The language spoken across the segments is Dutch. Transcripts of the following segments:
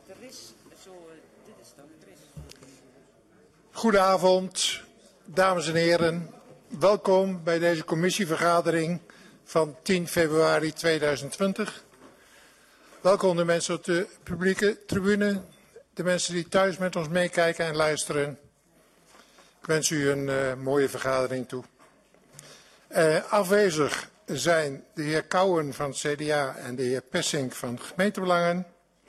Goedenavond, dames en heren. Welkom bij deze commissievergadering van 10 februari 2020. Welkom de mensen op de publieke tribune, de mensen die thuis met ons meekijken en luisteren. Ik wens u een mooie vergadering toe. Afwezig zijn de heer Kouwen van het CDA en de heer Pessink van Gemeentebelangen.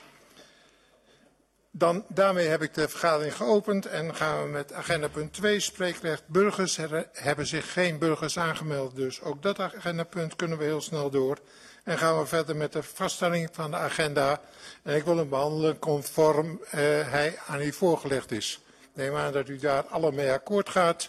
Daarmee heb ik de vergadering geopend en gaan we met agenda punt 2, spreekrecht burgers. Er hebben zich geen burgers aangemeld, dus ook dat agendapunt kunnen we heel snel door. En gaan we verder met de vaststelling van de agenda. En ik wil hem behandelen conform hij aan u voorgelegd is. Ik neem aan dat u daar alle mee akkoord gaat.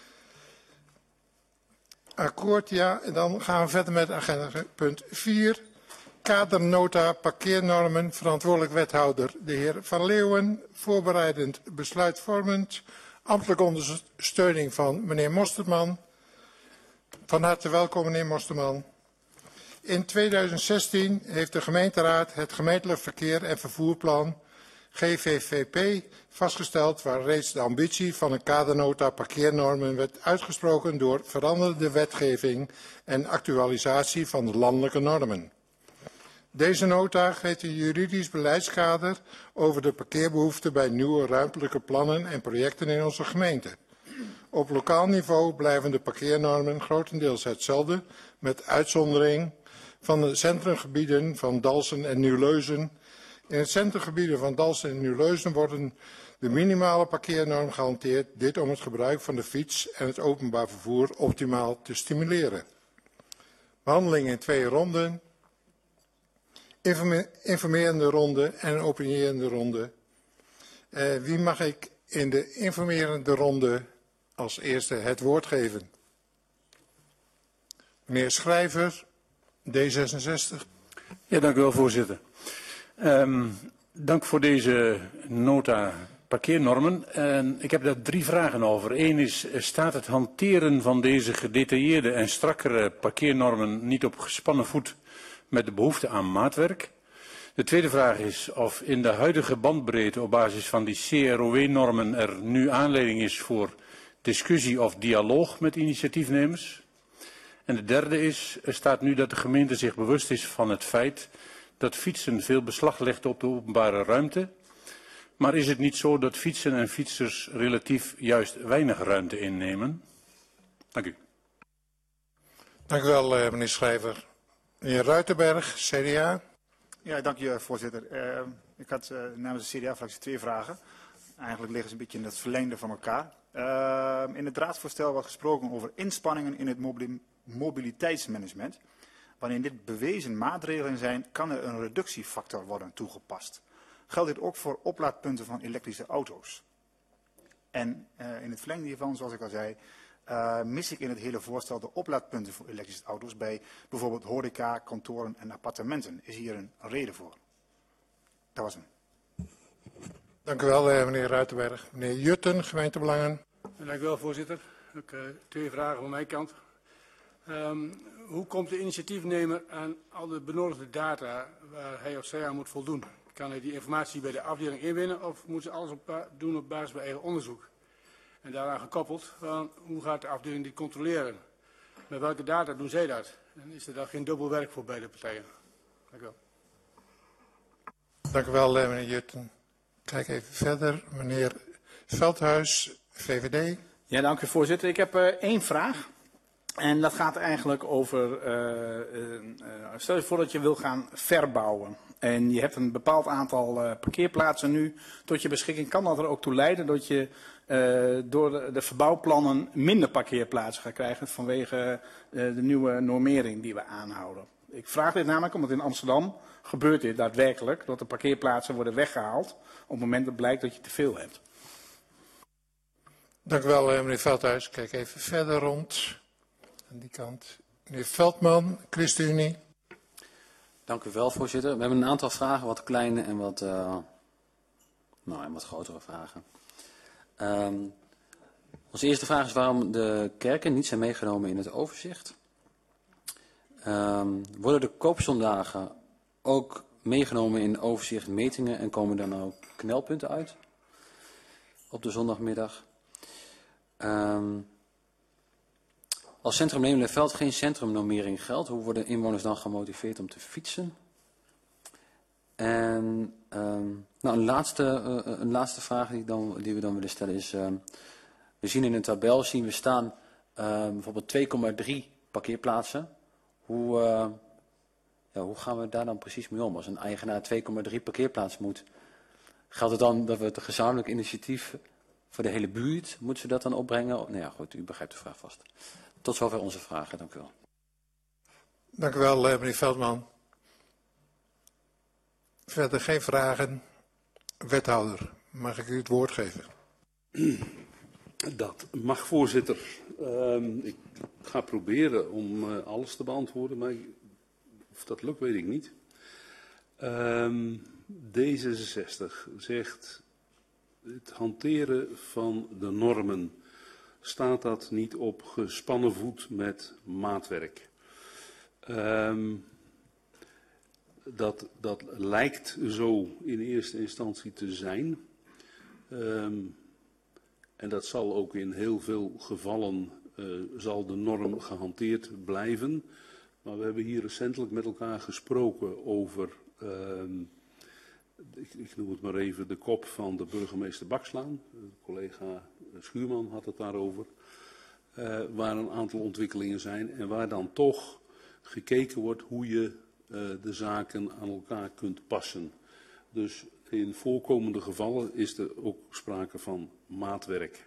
Akkoord, ja. En dan gaan we verder met agenda punt 4. Kadernota parkeernormen, verantwoordelijk wethouder de heer Van Leeuwen, voorbereidend besluitvormend, ambtelijke ondersteuning van meneer Mosterman. Van harte welkom meneer Mosterman. In 2016 heeft de gemeenteraad het gemeentelijk verkeer en vervoerplan GVVP vastgesteld, waar reeds de ambitie van een kadernota parkeernormen werd uitgesproken door veranderde wetgeving en actualisatie van de landelijke normen. Deze nota geeft een juridisch beleidskader over de parkeerbehoeften bij nieuwe ruimtelijke plannen en projecten in onze gemeente. Op lokaal niveau blijven de parkeernormen grotendeels hetzelfde, met uitzondering van de centrumgebieden van Dalfsen en Nieuwleusen. In het centrumgebieden van Dalfsen en Nieuwleusen worden de minimale parkeernorm gehanteerd, dit om het gebruik van de fiets en het openbaar vervoer optimaal te stimuleren. Behandeling in 2 ronden. Informerende ronde en opinierende ronde. Wie mag ik in de informerende ronde als eerste het woord geven? Meneer Schrijver, D66. Ja, dank u wel, voorzitter. Dank voor deze nota parkeernormen. Ik heb daar 3 vragen over. Eén is, staat het hanteren van deze gedetailleerde en strakkere parkeernormen niet op gespannen voet met de behoefte aan maatwerk? De tweede vraag is of in de huidige bandbreedte op basis van die CROW-normen er nu aanleiding is voor discussie of dialoog met initiatiefnemers. En de derde is, er staat nu dat de gemeente zich bewust is van het feit dat fietsen veel beslag legt op de openbare ruimte. Maar is het niet zo dat fietsen en fietsers relatief juist weinig ruimte innemen? Dank u. Dank u wel, meneer Schrijver. Meneer Ruitenberg, CDA. Ja, dank u, voorzitter. Ik had namens de CDA-fractie 2 vragen. Eigenlijk liggen ze een beetje in het verlengde van elkaar. In het raadsvoorstel wordt gesproken over inspanningen in het mobiliteitsmanagement. Wanneer dit bewezen maatregelen zijn, kan er een reductiefactor worden toegepast. Geldt dit ook voor oplaadpunten van elektrische auto's? En in het verlengde hiervan, zoals ik al zei, mis ik in het hele voorstel de oplaadpunten voor elektrische auto's bij bijvoorbeeld horeca, kantoren en appartementen. Is hier een reden voor? Dat was hem. Dank u wel, meneer Ruitenberg. Meneer Jutten, gemeentebelangen. Dank u wel, voorzitter. Ook 2 vragen van mijn kant. Hoe komt de initiatiefnemer aan al de benodigde data waar hij of zij aan moet voldoen? Kan hij die informatie bij de afdeling inwinnen of moet ze alles doen op basis van eigen onderzoek? En daaraan gekoppeld, hoe gaat de afdeling dit controleren? Met welke data doen zij dat? En is er dan geen dubbel werk voor beide partijen? Dank u wel. Dank u wel, meneer Jutten. Kijk even verder. Meneer Veldhuis, VVD. Ja, dank u, voorzitter. Ik heb 1 vraag. En dat gaat eigenlijk over, stel je voor dat je wil gaan verbouwen. En je hebt een bepaald aantal parkeerplaatsen nu tot je beschikking. Kan dat er ook toe leiden dat je door de verbouwplannen minder parkeerplaatsen gaat krijgen vanwege de nieuwe normering die we aanhouden? Ik vraag dit namelijk omdat in Amsterdam gebeurt dit daadwerkelijk. Dat de parkeerplaatsen worden weggehaald op het moment dat blijkt dat je te veel hebt. Dank u wel, meneer Veldhuis. Kijk even verder rond. Aan die kant. Meneer Veldman, ChristenUnie. Dank u wel, voorzitter. We hebben een aantal vragen, wat kleine en wat grotere vragen. Onze eerste vraag is waarom de kerken niet zijn meegenomen in het overzicht. Worden de koopzondagen ook meegenomen in overzicht metingen en komen daar nou knelpunten uit op de zondagmiddag. Als Centrum Leeuwenderveld geen centrumnormering geldt, hoe worden inwoners dan gemotiveerd om te fietsen? En nou, een laatste vraag die we dan willen stellen is, we zien in een tabel staan bijvoorbeeld 2,3 parkeerplaatsen. Hoe gaan we daar dan precies mee om? Als een eigenaar 2,3 parkeerplaatsen moet, geldt het dan dat we het gezamenlijk initiatief voor de hele buurt, moeten ze dat dan opbrengen? Nou ja, goed, u begrijpt de vraag vast. Tot zover onze vragen, dank u wel. Dank u wel, meneer Veldman. Verder geen vragen. Wethouder, mag ik u het woord geven? Dat mag, voorzitter. Ik ga proberen om alles te beantwoorden, maar of dat lukt weet ik niet. D66 zegt het hanteren van de normen. Staat dat niet op gespannen voet met maatwerk? Dat lijkt zo in eerste instantie te zijn. En dat zal ook in heel veel gevallen zal de norm gehanteerd blijven. Maar we hebben hier recentelijk met elkaar gesproken over, ik noem het maar even, de kop van de burgemeester Bakslaan. Collega Schuurman had het daarover. Waar een aantal ontwikkelingen zijn en waar dan toch gekeken wordt hoe je de zaken aan elkaar kunt passen. Dus in voorkomende gevallen is er ook sprake van maatwerk.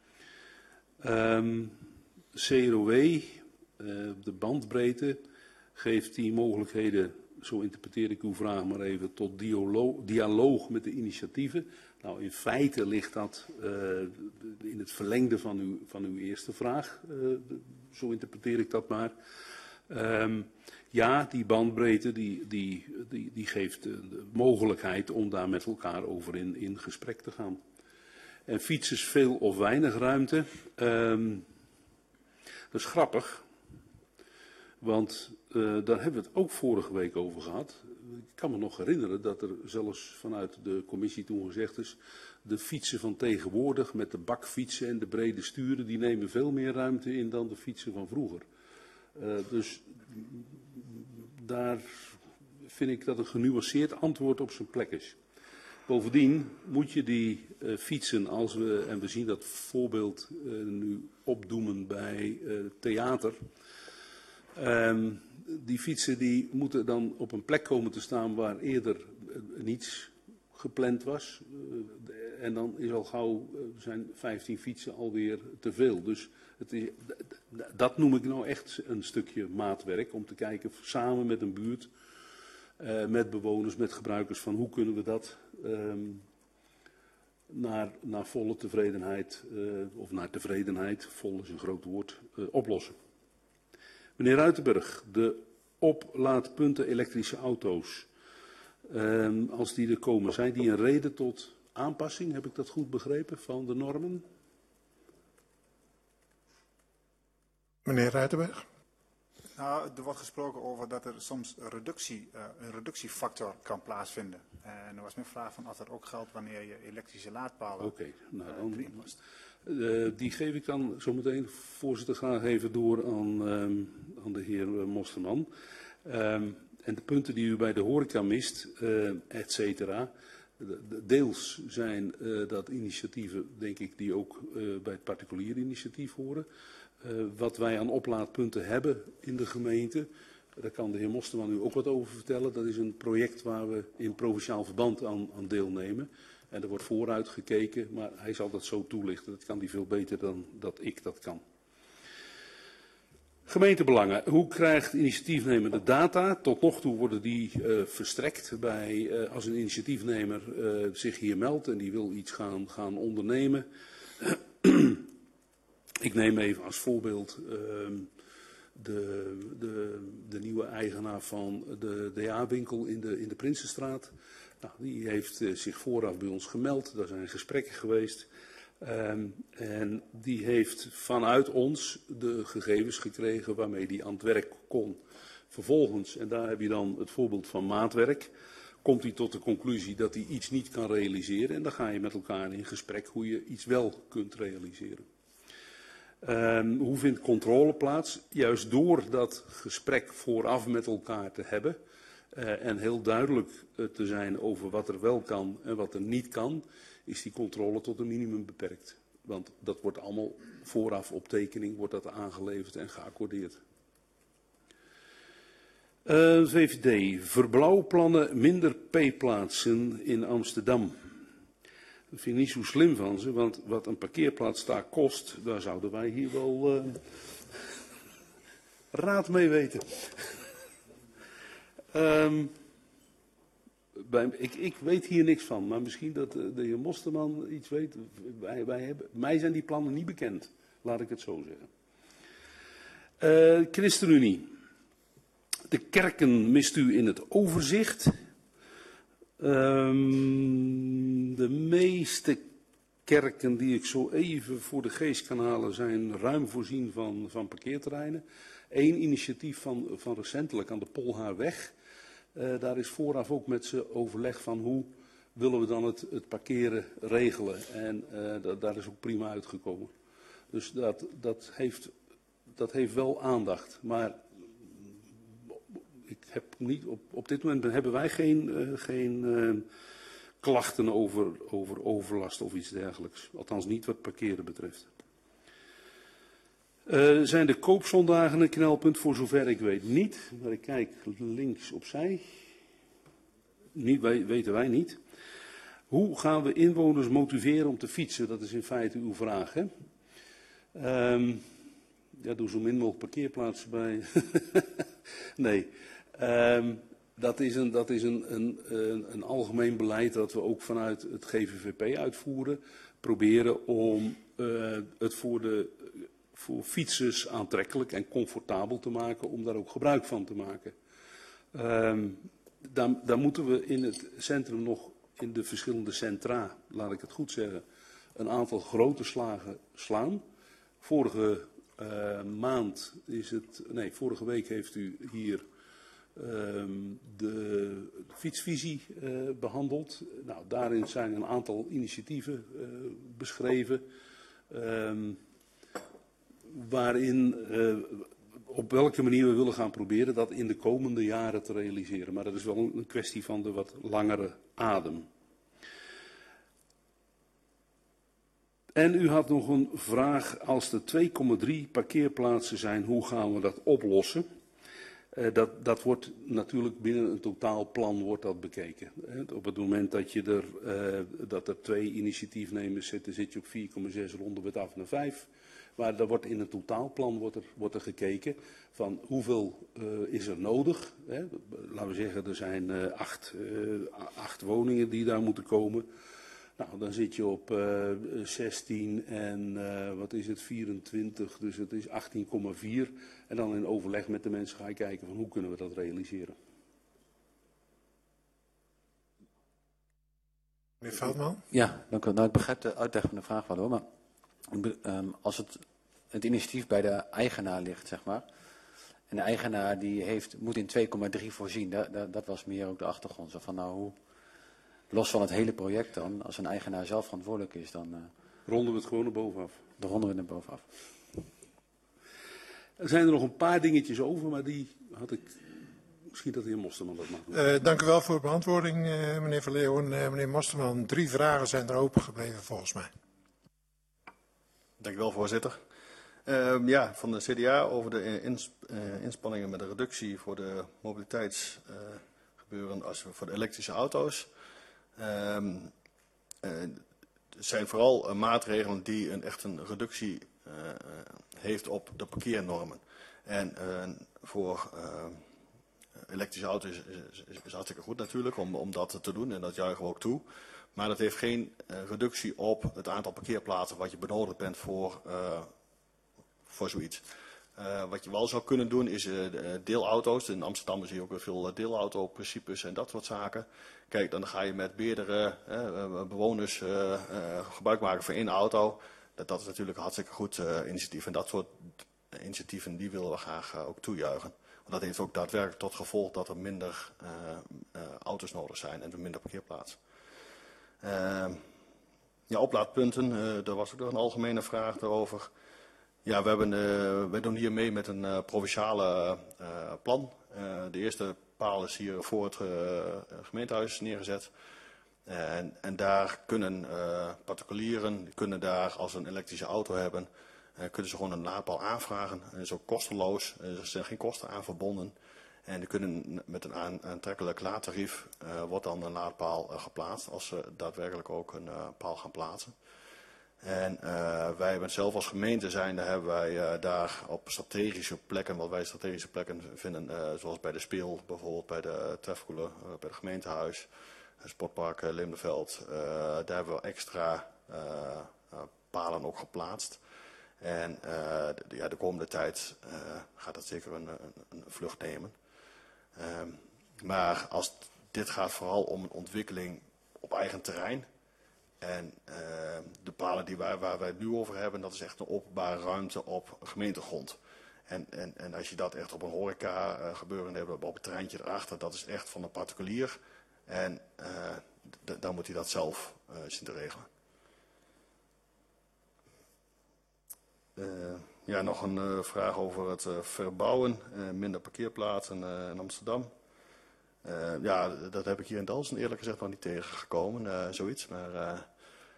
CROW, de bandbreedte, geeft die mogelijkheden, zo interpreteer ik uw vraag maar even, tot dialoog met de initiatieven. Nou, in feite ligt dat in het verlengde van uw eerste vraag, zo interpreteer ik dat maar. Ja, die bandbreedte die geeft de mogelijkheid om daar met elkaar over in gesprek te gaan. En fietsers veel of weinig ruimte, dat is grappig, want daar hebben we het ook vorige week over gehad. Ik kan me nog herinneren dat er zelfs vanuit de commissie toen gezegd is, de fietsen van tegenwoordig met de bakfietsen en de brede sturen, die nemen veel meer ruimte in dan de fietsen van vroeger. Dus daar vind ik dat een genuanceerd antwoord op zijn plek is. Bovendien moet je die fietsen, en we zien dat voorbeeld nu opdoemen bij theater. Die fietsen die moeten dan op een plek komen te staan waar eerder niets gepland was. En dan is al gauw, zijn 15 fietsen alweer te veel. Dus dat noem ik nou echt een stukje maatwerk. Om te kijken samen met een buurt, met bewoners, met gebruikers, van hoe kunnen we dat naar volle tevredenheid, of naar tevredenheid, vol is een groot woord, oplossen. Meneer Ruitenberg, de oplaadpunten elektrische auto's, als die er komen, zijn die een reden tot aanpassing? Heb ik dat goed begrepen van de normen? Meneer Ruitenberg. Nou, er wordt gesproken over dat er soms een reductiefactor kan plaatsvinden. En er was mijn vraag van of dat ook geldt wanneer je elektrische laadpalen erin past. Die geef ik dan zometeen, voorzitter, graag even door aan de heer Mosterman. En de punten die u bij de horeca mist, et cetera. Deels zijn dat initiatieven, denk ik, die ook bij het particulier initiatief horen. Wat wij aan oplaadpunten hebben in de gemeente, daar kan de heer Mosterman u ook wat over vertellen. Dat is een project waar we in provinciaal verband aan deelnemen. En er wordt vooruit gekeken, maar hij zal dat zo toelichten. Dat kan hij veel beter dan dat ik dat kan. Gemeentebelangen. Hoe krijgt initiatiefnemer de data? Tot nog toe worden die verstrekt bij, als een initiatiefnemer zich hier meldt en die wil iets gaan ondernemen. Ik neem even als voorbeeld de nieuwe eigenaar van de DA-winkel in de Prinsenstraat. Nou, die heeft zich vooraf bij ons gemeld, daar zijn gesprekken geweest. En die heeft vanuit ons de gegevens gekregen waarmee die aan het werk kon. Vervolgens, en daar heb je dan het voorbeeld van maatwerk, komt hij tot de conclusie dat hij iets niet kan realiseren. En dan ga je met elkaar in gesprek hoe je iets wel kunt realiseren. Hoe vindt controle plaats? Juist door dat gesprek vooraf met elkaar te hebben en heel duidelijk te zijn over wat er wel kan en wat er niet kan, is die controle tot een minimum beperkt. Want dat wordt allemaal vooraf op tekening, wordt dat aangeleverd en geaccordeerd. VVD, verbouwplannen minder P-plaatsen in Amsterdam. Dat vind ik niet zo slim van ze, want wat een parkeerplaats daar kost, daar zouden wij hier wel raad mee weten. Ik weet hier niks van, maar misschien dat de heer Mosterman iets weet. Mij zijn die plannen niet bekend, laat ik het zo zeggen. ChristenUnie. De kerken mist u in het overzicht. De meeste kerken die ik zo even voor de geest kan halen zijn ruim voorzien van parkeerterreinen. Eén initiatief van recentelijk aan de Polhaarweg. Daar is vooraf ook met ze overleg van hoe willen we dan het parkeren regelen. En daar is ook prima uitgekomen. Dus dat heeft wel aandacht. Maar ik heb niet, op dit moment hebben wij geen klachten over overlast of iets dergelijks. Althans niet wat parkeren betreft. Zijn de koopzondagen een knelpunt? Voor zover ik weet niet. Maar ik kijk links opzij. Weten wij niet. Hoe gaan we inwoners motiveren om te fietsen? Dat is in feite uw vraag. Hè? Doe zo min mogelijk parkeerplaatsen bij. Nee. Dat is een algemeen beleid dat we ook vanuit het GVVP uitvoeren. Proberen om het voor fietsers aantrekkelijk en comfortabel te maken, om daar ook gebruik van te maken. Daar moeten we in het centrum nog, in de verschillende centra, laat ik het goed zeggen, een aantal grote slagen slaan. Vorige week heeft u hier de fietsvisie behandeld. Nou, daarin zijn een aantal initiatieven beschreven. Waarin op welke manier we willen gaan proberen dat in de komende jaren te realiseren. Maar dat is wel een kwestie van de wat langere adem. En u had nog een vraag, als er 2,3 parkeerplaatsen zijn, hoe gaan we dat oplossen? Dat wordt natuurlijk binnen een totaalplan wordt dat bekeken. Op het moment dat er 2 initiatiefnemers zitten, zit je op 4,6, ronden we het af naar 5. Maar er wordt in een totaalplan wordt er gekeken van hoeveel is er nodig. Hè? Laten we zeggen, er zijn 8 woningen die daar moeten komen. Nou, dan zit je op 16 en wat is het, 24, dus het is 18,4. En dan in overleg met de mensen ga je kijken van hoe kunnen we dat realiseren. Meneer Veldman? Ja, dank u. Nou, ik begrijp de uitleg van de vraag wel hoor, maar als het initiatief bij de eigenaar ligt, zeg maar, en de eigenaar moet in 2,3 voorzien, dat was meer ook de achtergrond. Zo van, nou, hoe, los van het hele project dan, als een eigenaar zelf verantwoordelijk is, dan ronden we het gewoon naar bovenaf. Dan ronden we het naar bovenaf. Er zijn er nog een paar dingetjes over, maar die had ik, misschien dat de heer Mosterman dat mag doen. Dank u wel voor de beantwoording, meneer Van Leeuwen. Meneer Mosterman, 3 vragen zijn er open gebleven volgens mij. Dank u wel, voorzitter. Van de CDA over de inspanningen met de reductie voor de mobiliteitsgebeuren voor de elektrische auto's. Het zijn vooral maatregelen die echt een reductie heeft op de parkeernormen. En voor elektrische auto's is hartstikke goed natuurlijk om dat te doen en dat juichen we ook toe. Maar dat heeft geen reductie op het aantal parkeerplaatsen wat je benodigd bent voor zoiets. Wat je wel zou kunnen doen is deelauto's. In Amsterdam zie je ook weer veel deelauto-principes en dat soort zaken. Kijk, dan ga je met meerdere bewoners gebruik maken van 1 auto. Dat is natuurlijk een hartstikke goed initiatief. En dat soort initiatieven die willen we graag ook toejuichen. Dat heeft ook daadwerkelijk tot gevolg dat er minder auto's nodig zijn en minder parkeerplaatsen. Ja, oplaadpunten, daar was ook nog een algemene vraag daarover. Ja, wij doen hier mee met een provinciale plan. De eerste paal is hier voor het gemeentehuis neergezet. En daar kunnen particulieren, daar als ze een elektrische auto hebben, kunnen ze gewoon een laadpaal aanvragen. Dat is ook kosteloos, er zijn geen kosten aan verbonden. En die kunnen met een aantrekkelijk laadtarief wordt dan een laadpaal geplaatst als ze daadwerkelijk ook een paal gaan plaatsen. En wij hebben zelf als gemeente zijnde hebben wij daar op strategische plekken, wat wij strategische plekken vinden, zoals bij de Speel bijvoorbeeld, bij de Trefkoelen, bij het gemeentehuis, Sportpark Leemderveld, daar hebben we extra palen ook geplaatst. En de komende tijd gaat dat zeker een vlucht nemen. Maar als dit gaat vooral om een ontwikkeling op eigen terrein. En de palen waar wij het nu over hebben, dat is echt een openbare ruimte op gemeentegrond. En als je dat echt op een horeca gebeuren hebt, op het terreintje erachter, dat is echt van een particulier. En dan moet hij dat zelf zien te regelen. Ja, nog een vraag over het verbouwen, minder parkeerplaatsen in Amsterdam. Ja, dat heb ik hier in Dalfsen eerlijk gezegd nog niet tegengekomen, zoiets. Maar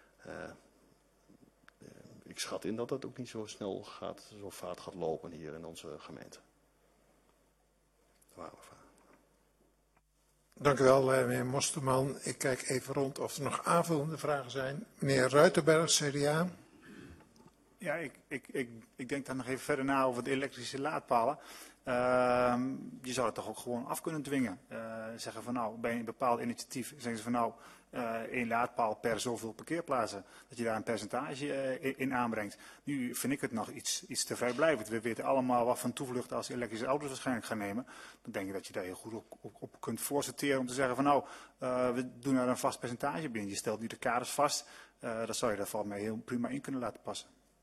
ik schat in dat dat ook niet zo snel gaat, zo vaart gaat lopen hier in onze gemeente. Dat waren we vragen. Dank u wel, meneer Mosterman. Ik kijk even rond of er nog aanvullende vragen zijn. Meneer Ruitenberg, CDA. Ja, ik denk dan nog even verder na over de elektrische laadpalen. Je zou het toch ook gewoon af kunnen dwingen. Zeggen van nou, bij een bepaald initiatief zeggen ze van nou, 1 laadpaal per zoveel parkeerplaatsen. Dat je daar een percentage in aanbrengt. Nu vind ik het nog iets te vrijblijvend. We weten allemaal wat van toevlucht als elektrische auto's waarschijnlijk gaan nemen. Dan denk ik dat je daar heel goed op kunt voorsorteren om te zeggen van nou, we doen daar een vast percentage binnen. Je stelt nu de kaders vast. Dat zou je daar volgens mij heel prima in kunnen laten passen.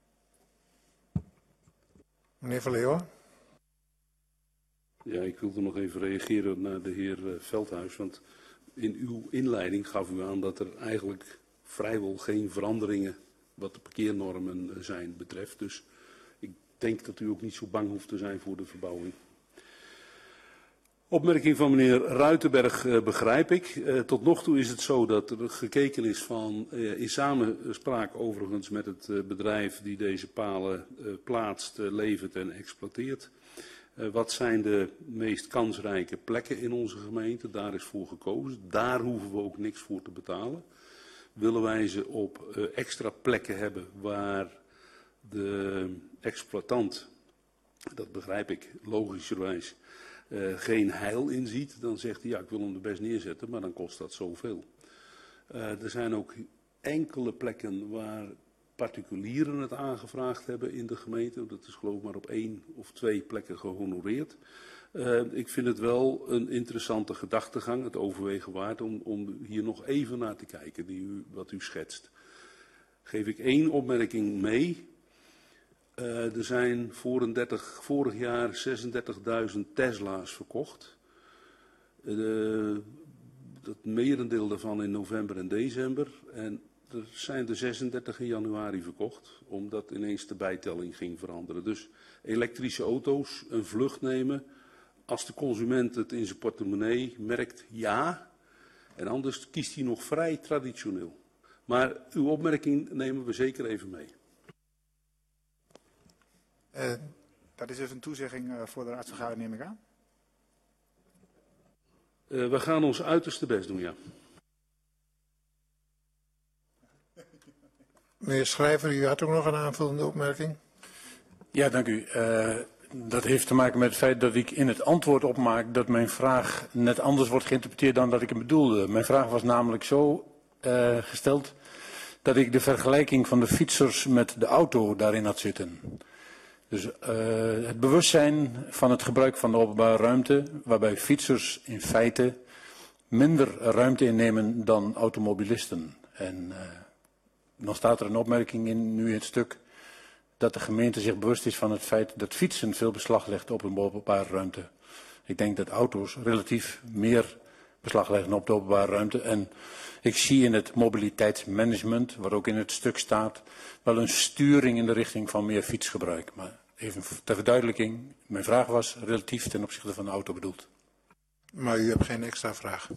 Meneer Van Leeuwen. Ja, ik wilde nog even reageren naar de heer Veldhuis, want in uw inleiding gaf u aan dat er eigenlijk vrijwel geen veranderingen wat de parkeernormen zijn betreft. Dus ik denk dat u ook niet zo bang hoeft te zijn voor de verbouwing. Opmerking van meneer Ruitenberg begrijp ik. Tot nog toe is het zo dat er gekeken is van, in samenspraak overigens met het bedrijf die deze palen plaatst, levert en exploiteert. Wat zijn de meest kansrijke plekken in onze gemeente? Daar is voor gekozen. Daar hoeven we ook niks voor te betalen. Willen wij ze op extra plekken hebben waar de exploitant, dat begrijp ik logischerwijs, geen heil in ziet, dan zegt hij ja, ik wil hem er best neerzetten, maar dan kost dat zoveel. Er zijn ook enkele plekken waar particulieren het aangevraagd hebben in de gemeente. Dat is geloof ik maar op 1 of 2 plekken gehonoreerd. Ik vind het wel een interessante gedachtegang, het overwegen waard, om hier nog even naar te kijken, wat u schetst. Geef ik 1 opmerking mee. Er zijn vorig jaar 36.000 Tesla's verkocht. Het merendeel daarvan in november en december. En er zijn er 36 in januari verkocht, omdat ineens de bijtelling ging veranderen. Dus elektrische auto's, een vlucht nemen. Als de consument het in zijn portemonnee merkt, ja. En anders kiest hij nog vrij traditioneel. Maar uw opmerking nemen we zeker even mee. Dat is dus een toezegging voor de raadsvergadering, neem ik aan. We gaan ons uiterste best doen, ja. Meneer Schrijver, u had ook nog een aanvullende opmerking. Ja, dank u. Dat heeft te maken met het feit dat ik in het antwoord opmaak dat mijn vraag net anders wordt geïnterpreteerd dan dat ik hem bedoelde. Mijn vraag was namelijk zo gesteld dat ik de vergelijking van de fietsers met de auto daarin had zitten. Dus het bewustzijn van het gebruik van de openbare ruimte, waarbij fietsers in feite minder ruimte innemen dan automobilisten. En dan staat er een opmerking in nu het stuk dat de gemeente zich bewust is van het feit dat fietsen veel beslag legt op een openbare ruimte. Ik denk dat auto's relatief meer beslag leggen op de openbare ruimte. En ik zie in het mobiliteitsmanagement, wat ook in het stuk staat, wel een sturing in de richting van meer fietsgebruik. Maar even ter verduidelijking, mijn vraag was relatief ten opzichte van de auto bedoeld. Maar u hebt geen extra vraag.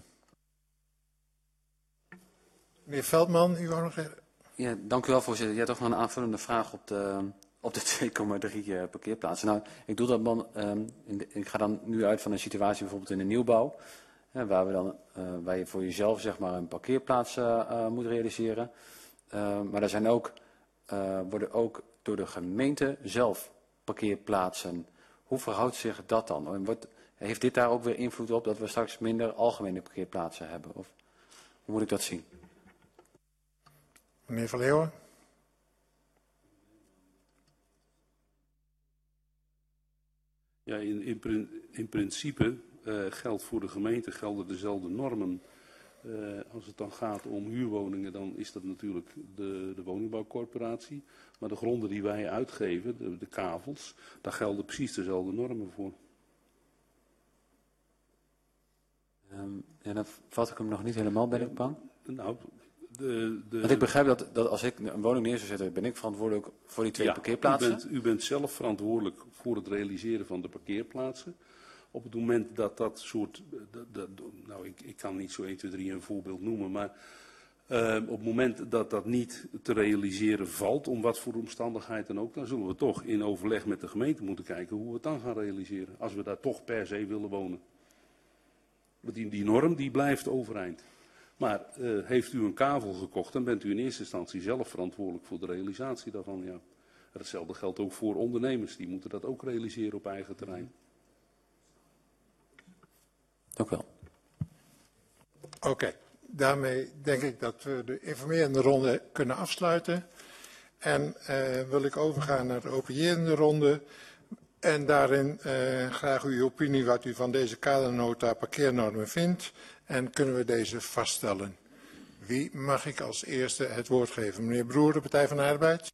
Meneer Veldman, u wou nog even... Ja, dank u wel, voorzitter. Je had toch nog een aanvullende vraag op de 2,3 parkeerplaatsen. Nou, ik doe dat dan, ik ga dan nu uit van een situatie bijvoorbeeld in de nieuwbouw, waar je voor jezelf zeg maar een parkeerplaats moet realiseren. Maar er zijn ook, worden ook door de gemeente zelf parkeerplaatsen. Hoe verhoudt zich dat dan? Heeft dit daar ook weer invloed op dat we straks minder algemene parkeerplaatsen hebben? Of hoe moet ik dat zien? Meneer Van Leeuwen. Ja, in principe geldt voor de gemeente gelden dezelfde normen. Als het dan gaat om huurwoningen, dan is dat natuurlijk de woningbouwcorporatie. Maar de gronden die wij uitgeven, de kavels, daar gelden precies dezelfde normen voor. Ja, dan vat ik hem nog niet helemaal, ben ik bang. Nou, Want ik begrijp dat als ik een woning neer zou zetten, ben ik verantwoordelijk voor die 2 parkeerplaatsen? U bent zelf verantwoordelijk voor het realiseren van de parkeerplaatsen. Op het moment dat soort, nou ik kan niet zo 1, 2, 3 een voorbeeld noemen, maar op het moment dat dat niet te realiseren valt, om wat voor omstandigheid dan ook, dan zullen we toch in overleg met de gemeente moeten kijken hoe we het dan gaan realiseren. Als we daar toch per se willen wonen. Want die norm die blijft overeind. Maar heeft u een kavel gekocht, dan bent u in eerste instantie zelf verantwoordelijk voor de realisatie daarvan. Ja. Hetzelfde geldt ook voor ondernemers, die moeten dat ook realiseren op eigen terrein. Dank u wel. Oké, daarmee denk ik dat we de informerende ronde kunnen afsluiten. En wil ik overgaan naar de opinierende ronde. En daarin graag uw opinie wat u van deze kadernota parkeernormen vindt. En kunnen we deze vaststellen. Wie mag ik als eerste het woord geven? Meneer Broer, de Partij van de Arbeid.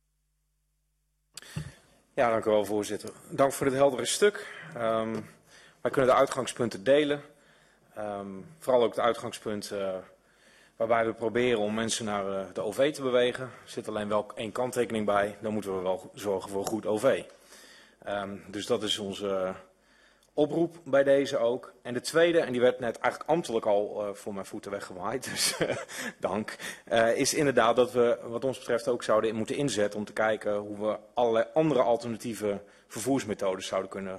Ja, dank u wel, voorzitter. Dank voor dit heldere stuk. Wij kunnen de uitgangspunten delen. Vooral ook het uitgangspunt waarbij we proberen om mensen naar de OV te bewegen. Er zit alleen wel 1 kanttekening bij, dan moeten we wel zorgen voor een goed OV. Dus dat is onze oproep bij deze ook. En de tweede, en die werd net eigenlijk ambtelijk al voor mijn voeten weggewaaid, dus dank, is inderdaad dat we wat ons betreft ook zouden moeten inzetten om te kijken hoe we allerlei andere alternatieve vervoersmethodes zouden kunnen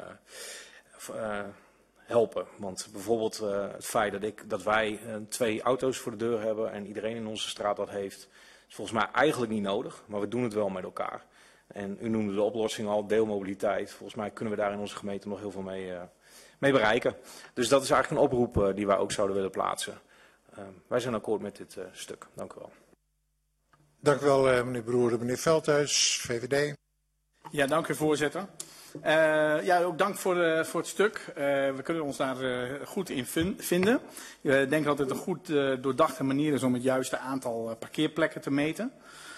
helpen. Want bijvoorbeeld het feit dat wij 2 auto's voor de deur hebben en iedereen in onze straat dat heeft, is volgens mij eigenlijk niet nodig, maar we doen het wel met elkaar. En u noemde de oplossing al, deelmobiliteit. Volgens mij kunnen we daar in onze gemeente nog heel veel mee bereiken. Dus dat is eigenlijk een oproep die wij ook zouden willen plaatsen. Wij zijn akkoord met dit stuk. Dank u wel. Dank u wel, meneer Broer. Meneer Veldhuis, VVD. Ja, dank u, voorzitter. Ja, ook dank voor het stuk. We kunnen ons daar goed in vinden. Ik denk dat het een goed doordachte manier is om het juiste aantal parkeerplekken te meten.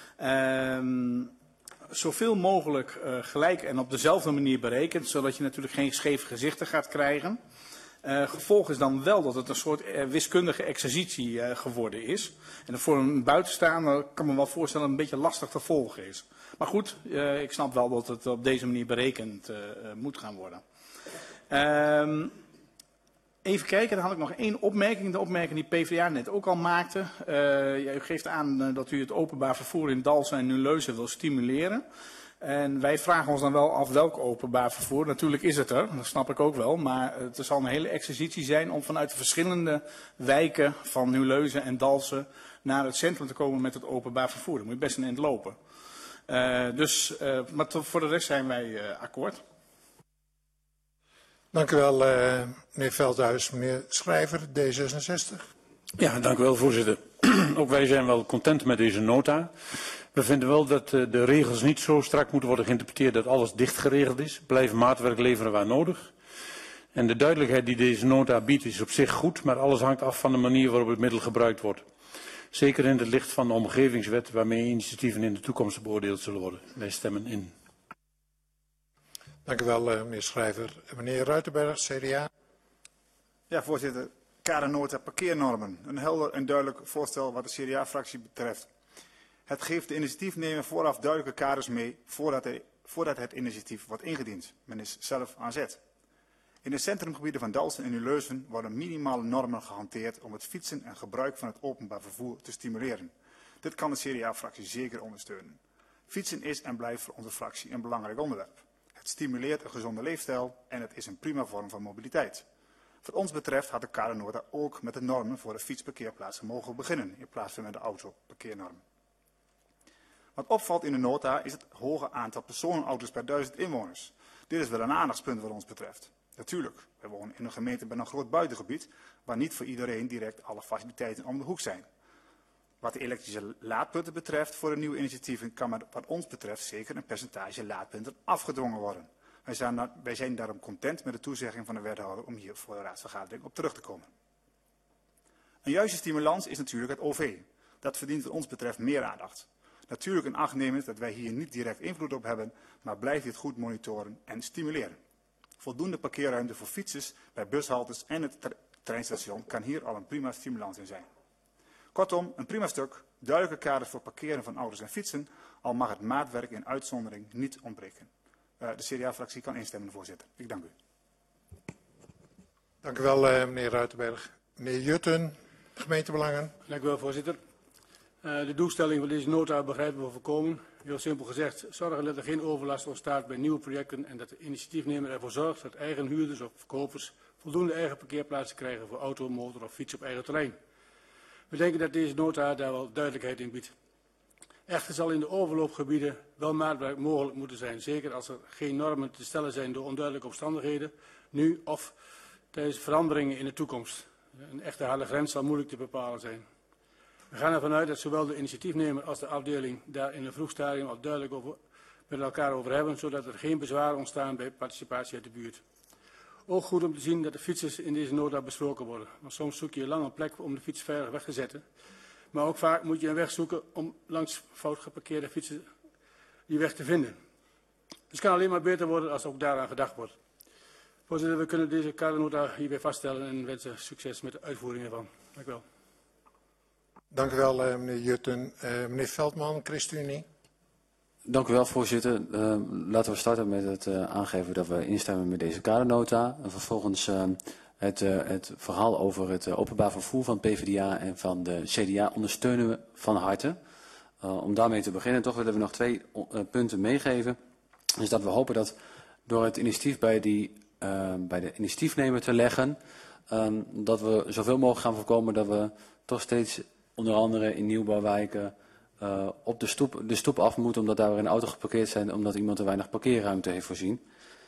Zoveel mogelijk gelijk en op dezelfde manier berekend, zodat je natuurlijk geen scheve gezichten gaat krijgen. Gevolg is dan wel dat het een soort wiskundige exercitie geworden is. En voor een buitenstaander kan me wel voorstellen dat het een beetje lastig te volgen is. Maar goed, ik snap wel dat het op deze manier berekend moet gaan worden. Even kijken, dan had ik nog 1 opmerking. De opmerking die PvdA net ook al maakte. U geeft aan dat u het openbaar vervoer in Dalfsen en Nulleuzen wil stimuleren. En wij vragen ons dan wel af welk openbaar vervoer. Natuurlijk is het er, dat snap ik ook wel. Maar het zal een hele exercitie zijn om vanuit de verschillende wijken van Nulleuzen en Dalfsen naar het centrum te komen met het openbaar vervoer. Dan moet je best een eind lopen. Maar voor de rest zijn wij akkoord. Dank u wel, meneer Veldhuis. Meneer Schrijver, D66. Ja, dank u wel, voorzitter. Ook wij zijn wel content met deze nota. We vinden wel dat de regels niet zo strak moeten worden geïnterpreteerd dat alles dicht geregeld is. Blijf maatwerk leveren waar nodig. En de duidelijkheid die deze nota biedt is op zich goed, maar alles hangt af van de manier waarop het middel gebruikt wordt. Zeker in het licht van de omgevingswet waarmee initiatieven in de toekomst beoordeeld zullen worden. Wij stemmen in. Dank u wel, meneer Schrijver. Meneer Ruitenberg, CDA. Ja, voorzitter. Kadernota parkeernormen. Een helder en duidelijk voorstel wat de CDA-fractie betreft. Het geeft de initiatiefnemer vooraf duidelijke kaders mee voordat het initiatief wordt ingediend. Men is zelf aan zet. In de centrumgebieden van Dalfsen en Nieuw-Leusden worden minimale normen gehanteerd om het fietsen en gebruik van het openbaar vervoer te stimuleren. Dit kan de CDA-fractie zeker ondersteunen. Fietsen is en blijft voor onze fractie een belangrijk onderwerp. Het stimuleert een gezonde leefstijl en het is een prima vorm van mobiliteit. Wat ons betreft had de kadernota ook met de normen voor de fietsparkeerplaatsen mogen beginnen in plaats van met de autoparkeernorm. Wat opvalt in de nota is het hoge aantal personenauto's per 1000 inwoners. Dit is wel een aandachtspunt wat ons betreft. Natuurlijk, we wonen in een gemeente met een groot buitengebied waar niet voor iedereen direct alle faciliteiten om de hoek zijn. Wat de elektrische laadpunten betreft voor de nieuwe initiatieven kan wat ons betreft zeker een percentage laadpunten afgedwongen worden. Wij zijn daarom content met de toezegging van de wethouder om hier voor de raadsvergadering op terug te komen. Een juiste stimulans is natuurlijk het OV. Dat verdient wat ons betreft meer aandacht. Natuurlijk in acht nemend dat wij hier niet direct invloed op hebben, maar blijf dit goed monitoren en stimuleren. Voldoende parkeerruimte voor fietsers bij bushaltes en het treinstation kan hier al een prima stimulans in zijn. Kortom, een prima stuk, duidelijke kaders voor parkeren van auto's en fietsen, al mag het maatwerk in uitzondering niet ontbreken. De CDA-fractie kan instemmen, voorzitter. Ik dank u. Dank u wel, meneer Ruitenberg. Meneer Jutten, gemeentebelangen. Dank u wel, voorzitter. De doelstelling van deze nota begrijpen we voorkomen. Heel simpel gezegd, zorgen dat er geen overlast ontstaat bij nieuwe projecten en dat de initiatiefnemer ervoor zorgt dat eigen huurders of verkopers voldoende eigen parkeerplaatsen krijgen voor auto, motor of fiets op eigen terrein. We denken dat deze nota daar wel duidelijkheid in biedt. Echter zal in de overloopgebieden wel maatwerk mogelijk moeten zijn, zeker als er geen normen te stellen zijn door onduidelijke omstandigheden, nu of tijdens veranderingen in de toekomst. Een echte harde grens zal moeilijk te bepalen zijn. We gaan ervan uit dat zowel de initiatiefnemer als de afdeling daar in een vroeg stadium al duidelijk met elkaar over hebben, zodat er geen bezwaren ontstaan bij participatie uit de buurt. Ook goed om te zien dat de fietsers in deze nota besproken worden, want soms zoek je lang een plek om de fiets veilig weg te zetten. Maar ook vaak moet je een weg zoeken om langs fout geparkeerde fietsen die weg te vinden. Dus het kan alleen maar beter worden als ook daaraan gedacht wordt. Voorzitter, we kunnen deze kadernota hierbij vaststellen en wensen succes met de uitvoering ervan. Dank u wel. Dank u wel, meneer Jutten. Meneer Veldman, ChristenUnie. Dank u wel, voorzitter. Laten we starten met het aangeven dat we instemmen met deze kadernota. En vervolgens het verhaal over het openbaar vervoer van PvdA en van de CDA ondersteunen we van harte. Om daarmee te beginnen, toch willen we nog twee punten meegeven. Dus dat we hopen dat door het initiatief bij de initiatiefnemer te leggen, dat we zoveel mogelijk gaan voorkomen dat we toch steeds onder andere in nieuwbouwwijken op de stoep af moeten, omdat daar weer een auto geparkeerd zijn, omdat iemand te weinig parkeerruimte heeft voorzien.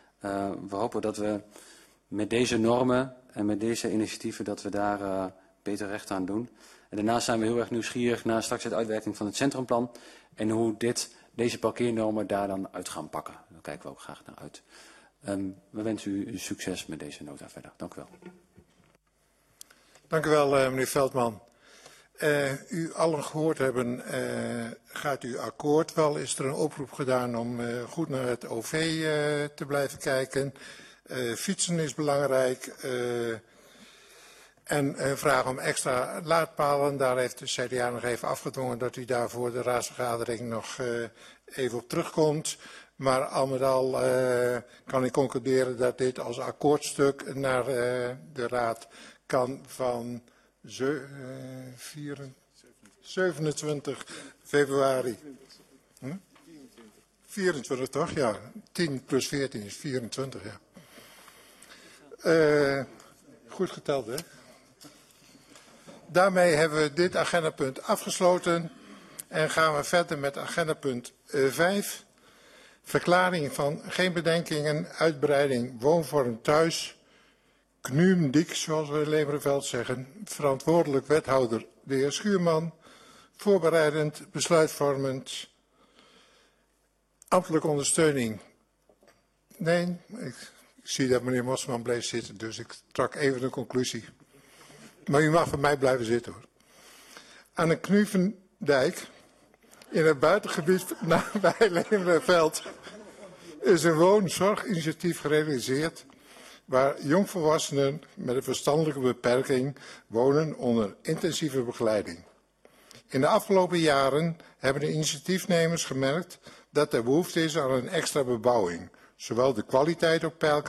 We hopen dat we met deze normen en met deze initiatieven dat we daar beter recht aan doen. En daarnaast zijn we heel erg nieuwsgierig naar straks de uitwerking van het centrumplan en hoe deze parkeernormen daar dan uit gaan pakken. Daar kijken we ook graag naar uit. We wensen u succes met deze nota verder. Dank u wel. Dank u wel, meneer Veldman. U allen gehoord hebben, gaat u akkoord. Wel is er een oproep gedaan om goed naar het OV te blijven kijken. Fietsen is belangrijk. En vragen om extra laadpalen. Daar heeft de CDA nog even afgedwongen dat u daar voor de raadsvergadering nog even op terugkomt. Maar al met al kan ik concluderen dat dit als akkoordstuk naar de raad kan van 27 februari. 24 toch? Ja, 10 plus 14 is 24, ja. Goed geteld, hè? Daarmee hebben we dit agendapunt afgesloten en gaan we verder met agendapunt 5. Verklaring van geen bedenkingen, uitbreiding woonvorm thuis. Knumdik, zoals we in Leemreveld zeggen. Verantwoordelijk wethouder de heer Schuurman. Voorbereidend, besluitvormend. Ambtelijke ondersteuning. Nee, ik zie dat meneer Mosman bleef zitten, dus ik trek even een conclusie. Maar u mag van mij blijven zitten, hoor. Aan de Knuvendijk, in het buitengebied nabij Leemlerveld, is een woonzorginitiatief gerealiseerd waar jongvolwassenen met een verstandelijke beperking wonen onder intensieve begeleiding. In de afgelopen jaren hebben de initiatiefnemers gemerkt dat er behoefte is aan een extra bebouwing, zodat de kwaliteit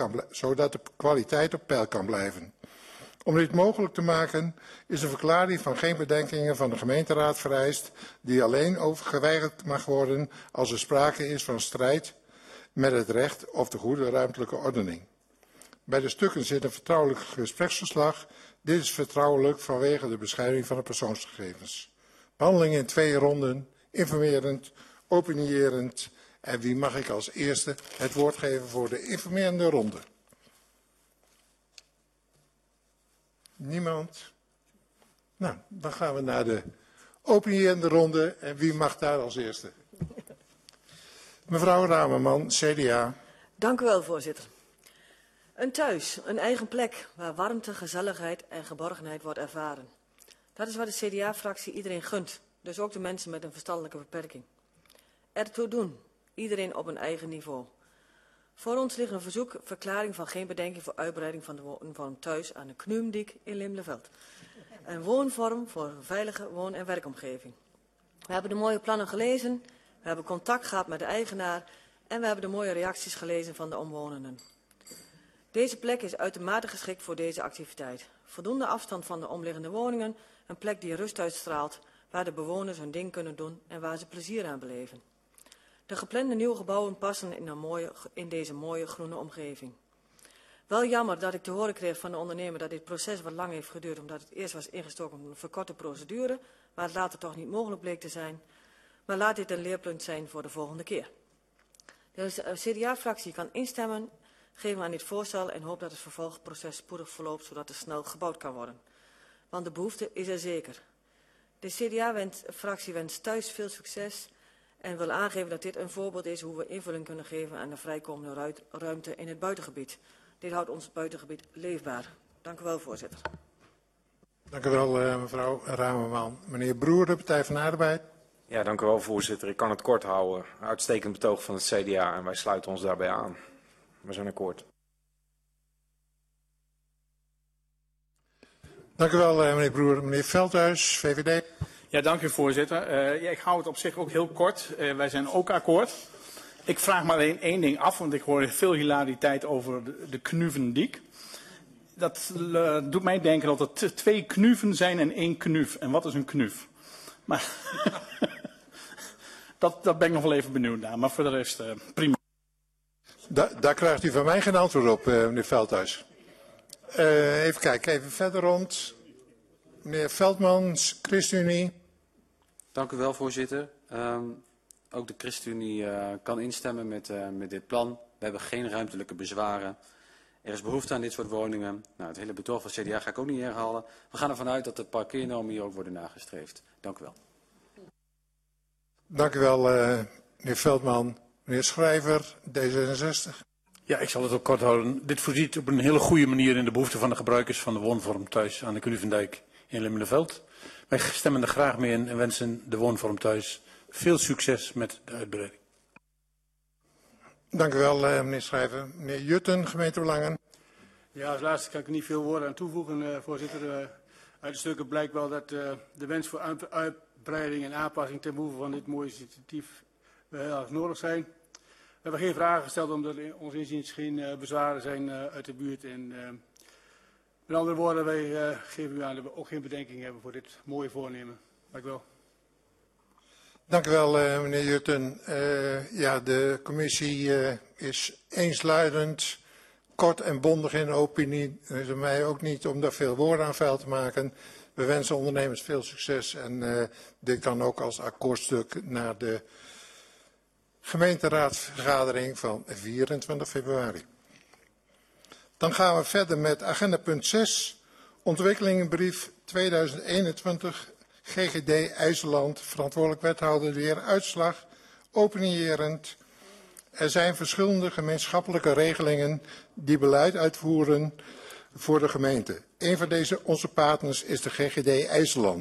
op peil kan blijven. Om dit mogelijk te maken is een verklaring van geen bedenkingen van de gemeenteraad vereist, die alleen geweigerd mag worden als er sprake is van strijd met het recht of de goede ruimtelijke ordening. Bij de stukken zit een vertrouwelijk gespreksverslag. Dit is vertrouwelijk vanwege de bescherming van de persoonsgegevens. Behandeling in 2 ronden, informerend, opinierend. En wie mag ik als eerste het woord geven voor de informerende ronde? Niemand? Nou, dan gaan we naar de opinierende ronde. En wie mag daar als eerste? Mevrouw Ramerman, CDA. Dank u wel, voorzitter. Een thuis, een eigen plek waar warmte, gezelligheid en geborgenheid wordt ervaren. Dat is wat de CDA-fractie iedereen gunt, dus ook de mensen met een verstandelijke beperking. Ertoe doen, iedereen op een eigen niveau. Voor ons ligt een verzoek, verklaring van geen bedenking voor uitbreiding van de woonvorm thuis aan de Knuvendijk in Leemlerveld. Een woonvorm voor een veilige woon- en werkomgeving. We hebben de mooie plannen gelezen, we hebben contact gehad met de eigenaar en we hebben de mooie reacties gelezen van de omwonenden. Deze plek is uitermate geschikt voor deze activiteit. Voldoende afstand van de omliggende woningen, een plek die rust uitstraalt, waar de bewoners hun ding kunnen doen en waar ze plezier aan beleven. De geplande nieuwe gebouwen passen in deze mooie groene omgeving. Wel jammer dat ik te horen kreeg van de ondernemer dat dit proces wat lang heeft geduurd, omdat het eerst was ingestoken op een verkorte procedure, maar het later toch niet mogelijk bleek te zijn. Maar laat dit een leerpunt zijn voor de volgende keer. De CDA-fractie kan instemmen, geven aan dit voorstel en hoop dat het vervolgproces spoedig verloopt, zodat er snel gebouwd kan worden. Want de behoefte is er zeker. De CDA-fractie wenst thuis veel succes en wil aangeven dat dit een voorbeeld is hoe we invulling kunnen geven aan de vrijkomende ruimte in het buitengebied. Dit houdt ons buitengebied leefbaar. Dank u wel, voorzitter. Dank u wel, mevrouw Ramerman. Meneer Broer, de Partij van de Arbeid. Ja, dank u wel, voorzitter. Ik kan het kort houden. Uitstekend betoog van het CDA en wij sluiten ons daarbij aan. We zijn akkoord. Dank u wel, meneer Broer. Meneer Veldhuis, VVD. Ja, dank u, voorzitter. Ik hou het op zich ook heel kort. Wij zijn ook akkoord. Ik vraag maar alleen één ding af, want ik hoor veel hilariteit over de Knuvendijk. Dat doet mij denken dat er 2 knuven zijn en 1 knuf. En wat is een knuf? Maar dat ben ik nog wel even benieuwd naar. Maar voor de rest prima. Daar krijgt u van mij geen antwoord op, meneer Veldhuis. Even kijken, even verder rond. Meneer Veldmans, ChristenUnie. Dank u wel, voorzitter. Ook de ChristenUnie kan instemmen met dit plan. We hebben geen ruimtelijke bezwaren. Er is behoefte aan dit soort woningen. Nou, het hele betoog van CDA ga ik ook niet herhalen. We gaan ervan uit dat de parkeernormen hier ook worden nagestreefd. Dank u wel. Dank u wel, meneer Veldman. Meneer Schrijver, D66. Ja, ik zal het ook kort houden. Dit voorziet op een hele goede manier in de behoeften van de gebruikers van de woonvorm thuis aan de Knuvendijk in Leemlerveld. Wij stemmen er graag mee in en wensen de woonvorm thuis veel succes met de uitbreiding. Dank u wel, meneer Schrijver. Meneer Jutten, gemeentebelangen. Ja, als laatste kan ik er niet veel woorden aan toevoegen, voorzitter. Uit de stukken blijkt wel dat de wens voor uitbreiding en aanpassing ten behoeve van dit mooie initiatief wel heel erg nodig zijn. We hebben geen vragen gesteld omdat er ons inziens geen bezwaren zijn uit de buurt. En, met andere woorden, wij geven u aan dat we ook geen bedenking hebben voor dit mooie voornemen. Dank u wel. Dank u wel, meneer Jutten. Ja, de commissie is eensluidend, kort en bondig in de opinie. Er is mij ook niet om daar veel woorden aan vuil te maken. We wensen ondernemers veel succes en dit kan ook als akkoordstuk naar de gemeenteraadsvergadering van 24 februari. Dan gaan we verder met agenda punt 6, ontwikkelingenbrief 2021 GGD IJsseland, verantwoordelijk wethouder de heer Uitslag, opinierend. Er zijn verschillende gemeenschappelijke regelingen die beleid uitvoeren voor de gemeente. Een van onze partners is de GGD IJsseland.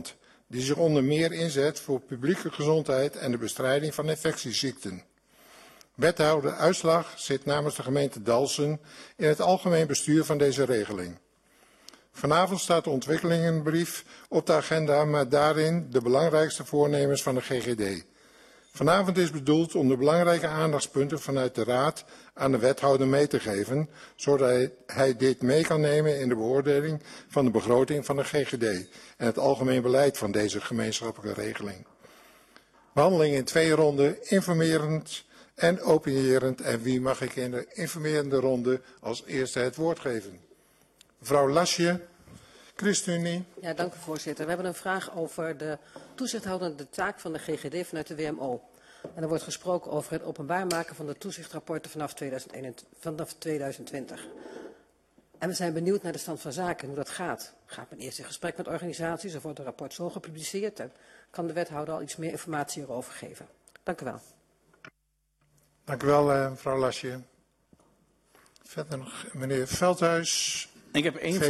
die zich onder meer inzet voor publieke gezondheid en de bestrijding van infectieziekten. Wethouder Uitslag zit namens de gemeente Dalfsen in het algemeen bestuur van deze regeling. Vanavond staat de ontwikkelingenbrief op de agenda, maar daarin de belangrijkste voornemens van de GGD. Vanavond is bedoeld om de belangrijke aandachtspunten vanuit de Raad aan de wethouder mee te geven, zodat hij dit mee kan nemen in de beoordeling van de begroting van de GGD en het algemeen beleid van deze gemeenschappelijke regeling. Behandeling in 2 ronden, informerend en opinierend. En wie mag ik in de informerende ronde als eerste het woord geven? Mevrouw Lasje, ChristenUnie. Ja, dank u voorzitter. We hebben een vraag over de toezichthoudende taak van de GGD vanuit de WMO. En er wordt gesproken over het openbaar maken van de toezichtrapporten vanaf 2020. En we zijn benieuwd naar de stand van zaken, hoe dat gaat. Gaat men eerst in gesprek met organisaties of wordt een rapport zo gepubliceerd? En kan de wethouder al iets meer informatie erover geven? Dank u wel. Dank u wel, mevrouw Lasje. Verder nog meneer Veldhuis. Ik heb één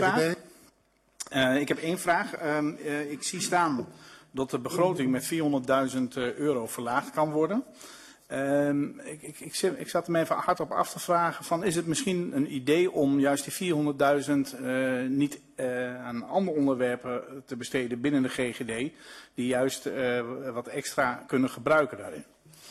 vraag. Ik zie staan dat de begroting met €400.000 verlaagd kan worden. Ik zat er me even hardop af te vragen van, is het misschien een idee om juist die 400.000 niet aan andere onderwerpen te besteden binnen de GGD, die juist wat extra kunnen gebruiken daarin?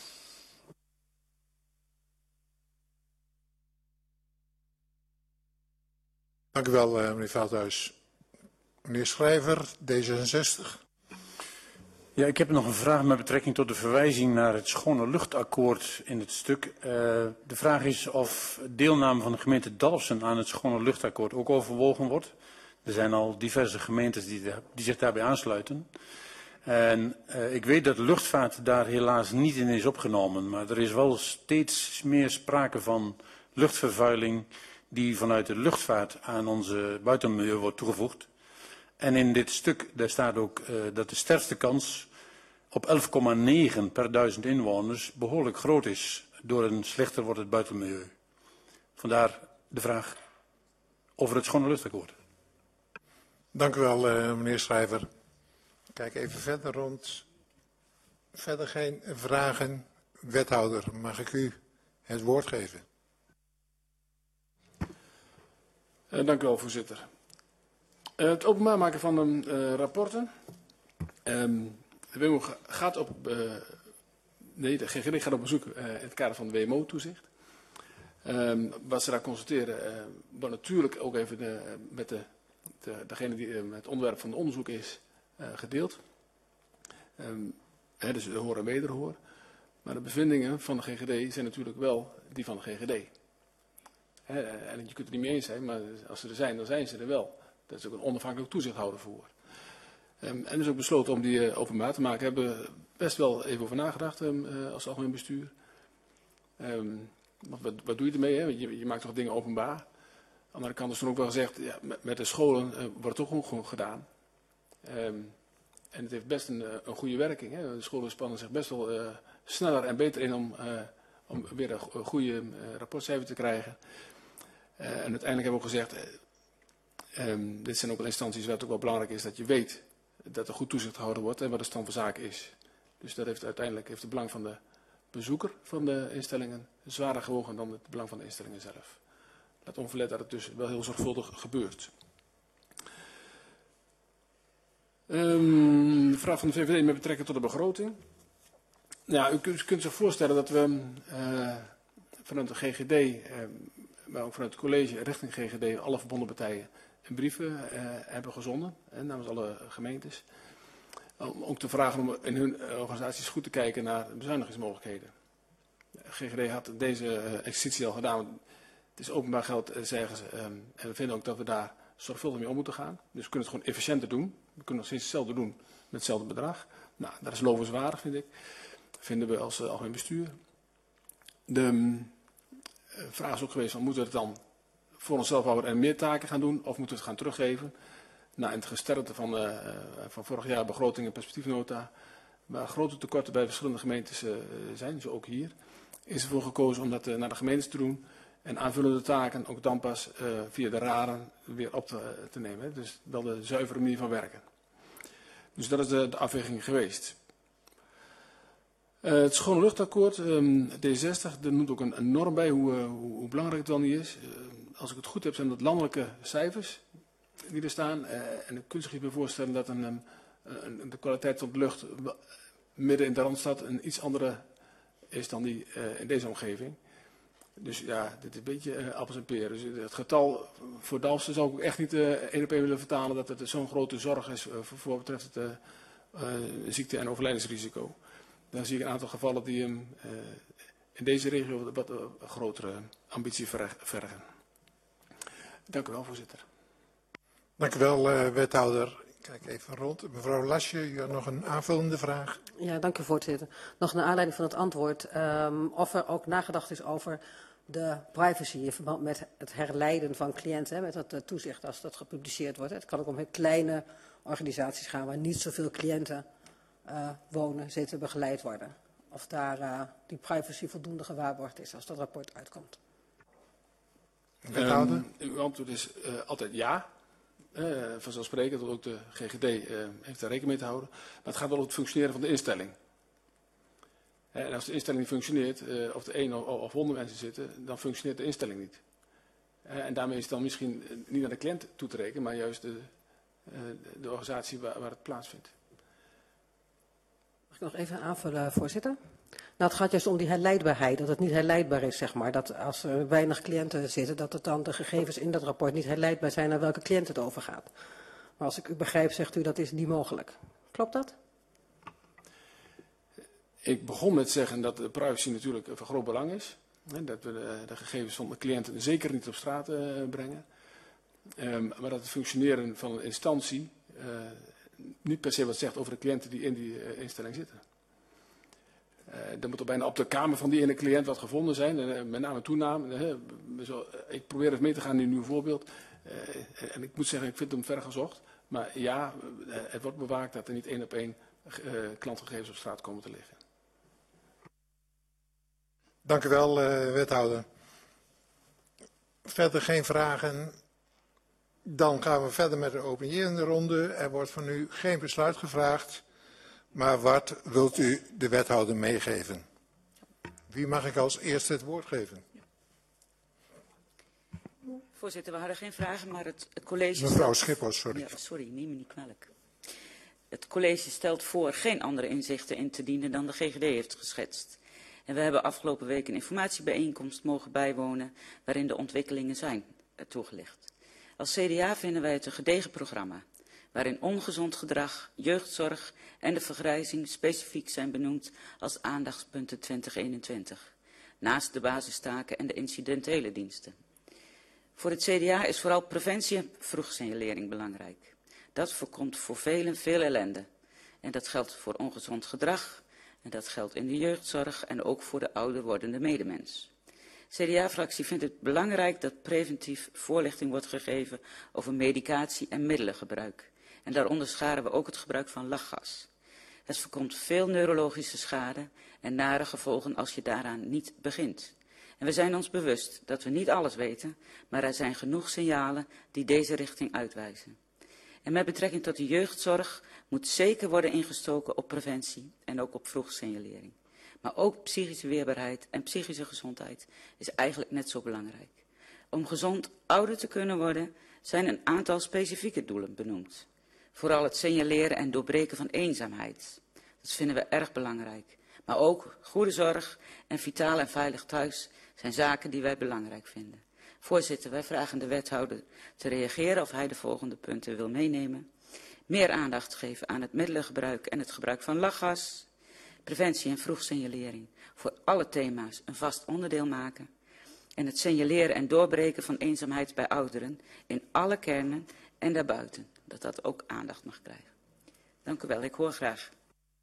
Dank u wel, meneer Veldhuis. Meneer Schrijver, D66. Ja, ik heb nog een vraag met betrekking tot de verwijzing naar het schone luchtakkoord in het stuk. De vraag is of deelname van de gemeente Dalfsen aan het schone luchtakkoord ook overwogen wordt. Er zijn al diverse gemeentes die zich daarbij aansluiten. En ik weet dat de luchtvaart daar helaas niet in is opgenomen, maar er is wel steeds meer sprake van luchtvervuiling die vanuit de luchtvaart aan onze buitenmilieu wordt toegevoegd. En in dit stuk daar staat ook dat de sterfste kans op 11,9 per 1000 inwoners behoorlijk groot is. Door een slechter wordt het buitenmilieu. Vandaar de vraag over het schone luchtakkoord. Dank u wel, meneer Schrijver. Kijk even verder rond. Verder geen vragen. Wethouder, mag ik u het woord geven? Dank u wel, voorzitter. Het openbaar maken van de rapporten. De WMO gaat de GGD gaat op bezoek in het kader van de WMO-toezicht. Wat ze daar constateren, wordt natuurlijk ook even met degene die het onderwerp van het onderzoek is gedeeld. Dus de hoor en wederhoor. Maar de bevindingen van de GGD zijn natuurlijk wel die van de GGD. En je kunt het niet mee eens zijn, maar als ze er zijn, dan zijn ze er wel. Daar is ook een onafhankelijk toezichthouder voor. En er is ook besloten om die openbaar te maken. We hebben best wel even over nagedacht als algemeen bestuur. Wat doe je ermee? Hè? Je maakt toch dingen openbaar. Aan de andere kant is toen ook wel gezegd, ja, met de scholen wordt het ook gewoon gedaan. En het heeft best een goede werking. Hè? De scholen spannen zich best wel sneller en beter in om weer een goede rapportcijfer te krijgen. En uiteindelijk hebben we ook gezegd, dit zijn ook wel instanties waar het ook wel belangrijk is dat je weet dat er goed toezicht gehouden wordt en wat de stand van zaken is. Dus dat heeft uiteindelijk het belang van de bezoeker van de instellingen zwaarder gewogen dan het belang van de instellingen zelf. Laat onverlet dat het dus wel heel zorgvuldig gebeurt. De vraag van de VVD met betrekking tot de begroting. Ja, u kunt zich voorstellen dat we vanuit de GGD, maar ook vanuit het college richting GGD, alle verbonden partijen een brieven hebben gezonden namens alle gemeentes. Om ook te vragen om in hun organisaties goed te kijken naar bezuinigingsmogelijkheden. De GGD had deze exercitie al gedaan. Het is openbaar geld, zeggen ze. En we vinden ook dat we daar zorgvuldig mee om moeten gaan. Dus we kunnen het gewoon efficiënter doen. We kunnen nog steeds hetzelfde doen met hetzelfde bedrag. Nou, dat is lovenswaardig, vind ik. Dat vinden we als algemeen bestuur. De vraag is ook geweest, van, moeten we het dan voor onszelf houden en meer taken gaan doen? Of moeten we het gaan teruggeven? Nou, in het gesternte van vorig jaar begroting en perspectiefnota, waar grote tekorten bij verschillende gemeentes zijn, zo ook hier, is ervoor gekozen om dat naar de gemeentes te doen. En aanvullende taken ook dan pas via de raden weer op te nemen. Hè. Dus wel de zuivere manier van werken. Dus dat is de afweging geweest. Het schone luchtakkoord, D60, daar noemt ook een norm bij hoe belangrijk het wel niet is. Als ik het goed heb, zijn dat landelijke cijfers die er staan. En ik kunt zich bij voorstellen dat de kwaliteit van de lucht midden in de Randstad een iets andere is dan die in deze omgeving. Dus ja, dit is een beetje appels en peren. Dus het getal voor Dalfsen zou ik ook echt niet 1 op 1 willen vertalen dat het zo'n grote zorg is voor betreft het ziekte- en overlijdensrisico. Dan zie ik een aantal gevallen die in deze regio wat grotere ambitie vergen. Dank u wel, voorzitter. Dank u wel, wethouder. Kijk even rond. Mevrouw Lasje, u had nog een aanvullende vraag. Ja, dank u, voorzitter. Nog naar aanleiding van het antwoord. Of er ook nagedacht is over de privacy in verband met het herleiden van cliënten. Hè, met dat toezicht als dat gepubliceerd wordt. Het kan ook om heel kleine organisaties gaan waar niet zoveel cliënten wonen, zitten, begeleid worden. Of daar die privacy voldoende gewaarborgd is als dat rapport uitkomt. Uw antwoord is altijd ja. Vanzelfsprekend, ook de GGD heeft daar rekening mee te houden. Maar het gaat wel om het functioneren van de instelling. En als de instelling niet functioneert, of er 1 of 100 mensen zitten, dan functioneert de instelling niet. En daarmee is het dan misschien niet aan de cliënt toe te rekenen, maar juist de organisatie waar het plaatsvindt. Mag ik nog even aanvullen, voorzitter? Nou, het gaat juist om die herleidbaarheid, dat het niet herleidbaar is, zeg maar. Dat als er weinig cliënten zitten, dat het dan de gegevens in dat rapport niet herleidbaar zijn naar welke cliënt het overgaat. Maar als ik u begrijp, zegt u dat is niet mogelijk. Klopt dat? Ik begon met zeggen dat de privacy natuurlijk van groot belang is. Dat we de gegevens van de cliënten zeker niet op straat brengen. Maar dat het functioneren van een instantie niet per se wat zegt over de cliënten die in die instelling zitten. Er moet er bijna op de kamer van die ene cliënt wat gevonden zijn, met name toename. Ik probeer even mee te gaan in uw voorbeeld. En ik moet zeggen, ik vind hem ver gezocht. Maar ja, het wordt bewaakt dat er niet 1 op 1 klantgegevens op straat komen te liggen. Dank u wel, wethouder. Verder geen vragen. Dan gaan we verder met de opinierende ronde. Er wordt van u geen besluit gevraagd. Maar wat wilt u de wethouder meegeven? Wie mag ik als eerste het woord geven? Voorzitter, we hadden geen vragen, maar het college... Mevrouw Schippers, sorry. Ja, sorry, neem me niet kwalijk. Het college stelt voor geen andere inzichten in te dienen dan de GGD heeft geschetst. En we hebben afgelopen week een informatiebijeenkomst mogen bijwonen waarin de ontwikkelingen zijn toegelicht. Als CDA vinden wij het een gedegen programma, waarin ongezond gedrag, jeugdzorg en de vergrijzing specifiek zijn benoemd als aandachtspunten 2021, naast de basistaken en de incidentele diensten. Voor het CDA is vooral preventie en vroegsignalering belangrijk. Dat voorkomt voor velen veel ellende. En dat geldt voor ongezond gedrag, en dat geldt in de jeugdzorg en ook voor de ouder wordende medemens. CDA-fractie vindt het belangrijk dat preventief voorlichting wordt gegeven over medicatie en middelengebruik. En daaronder scharen we ook het gebruik van lachgas. Het voorkomt veel neurologische schade en nare gevolgen als je daaraan niet begint. En we zijn ons bewust dat we niet alles weten, maar er zijn genoeg signalen die deze richting uitwijzen. En met betrekking tot de jeugdzorg moet zeker worden ingestoken op preventie en ook op vroegsignalering. Maar ook psychische weerbaarheid en psychische gezondheid is eigenlijk net zo belangrijk. Om gezond ouder te kunnen worden zijn een aantal specifieke doelen benoemd. Vooral het signaleren en doorbreken van eenzaamheid. Dat vinden we erg belangrijk. Maar ook goede zorg en vitaal en veilig thuis zijn zaken die wij belangrijk vinden. Voorzitter, wij vragen de wethouder te reageren of hij de volgende punten wil meenemen. Meer aandacht geven aan het middelengebruik en het gebruik van lachgas. Preventie en vroegsignalering voor alle thema's een vast onderdeel maken. En het signaleren en doorbreken van eenzaamheid bij ouderen in alle kernen en daarbuiten. Dat dat ook aandacht mag krijgen. Dank u wel, ik hoor graag.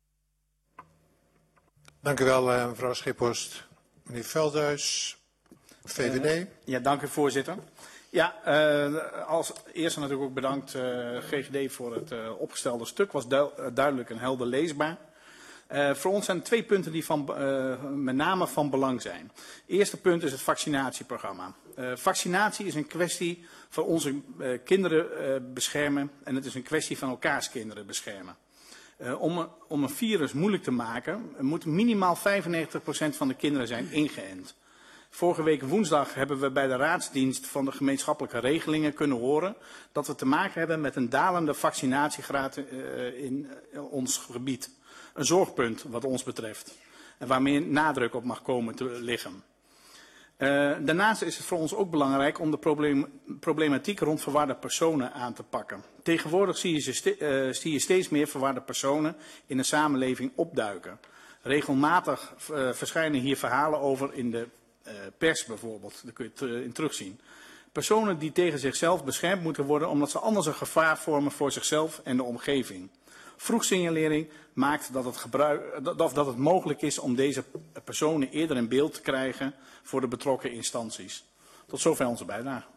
Dank u wel, mevrouw Schiphorst. Meneer Veldhuis, VVD. Ja, dank u, voorzitter. Ja, als eerste natuurlijk ook bedankt GGD voor het opgestelde stuk. Was duidelijk en helder leesbaar. Voor ons zijn 2 punten die met name van belang zijn. Het eerste punt is het vaccinatieprogramma. Vaccinatie is een kwestie van onze kinderen beschermen en het is een kwestie van elkaars kinderen beschermen. Om een virus moeilijk te maken, moet minimaal 95% van de kinderen zijn ingeënt. Vorige week woensdag hebben we bij de raadsdienst van de gemeenschappelijke regelingen kunnen horen dat we te maken hebben met een dalende vaccinatiegraad in ons gebied. Een zorgpunt wat ons betreft. En waar meer nadruk op mag komen te liggen. Daarnaast is het voor ons ook belangrijk om de problematiek rond verwarde personen aan te pakken. Tegenwoordig zie je steeds meer verwarde personen in de samenleving opduiken. Regelmatig verschijnen hier verhalen over in de pers bijvoorbeeld, daar kun je het in terugzien. Personen die tegen zichzelf beschermd moeten worden omdat ze anders een gevaar vormen voor zichzelf en de omgeving. Vroegsignalering maakt dat het mogelijk is om deze personen eerder in beeld te krijgen voor de betrokken instanties. Tot zover onze bijdrage.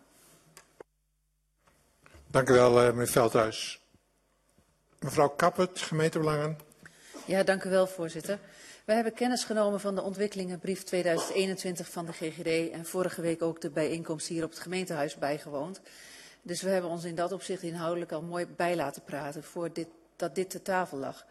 Dank u wel, meneer Veldhuis. Mevrouw Kappert, gemeentebelangen. Ja, dank u wel, voorzitter. Wij hebben kennis genomen van de ontwikkelingenbrief 2021 van de GGD en vorige week ook de bijeenkomst hier op het gemeentehuis bijgewoond. Dus we hebben ons in dat opzicht inhoudelijk al mooi bij laten praten voordat dit ter tafel lag.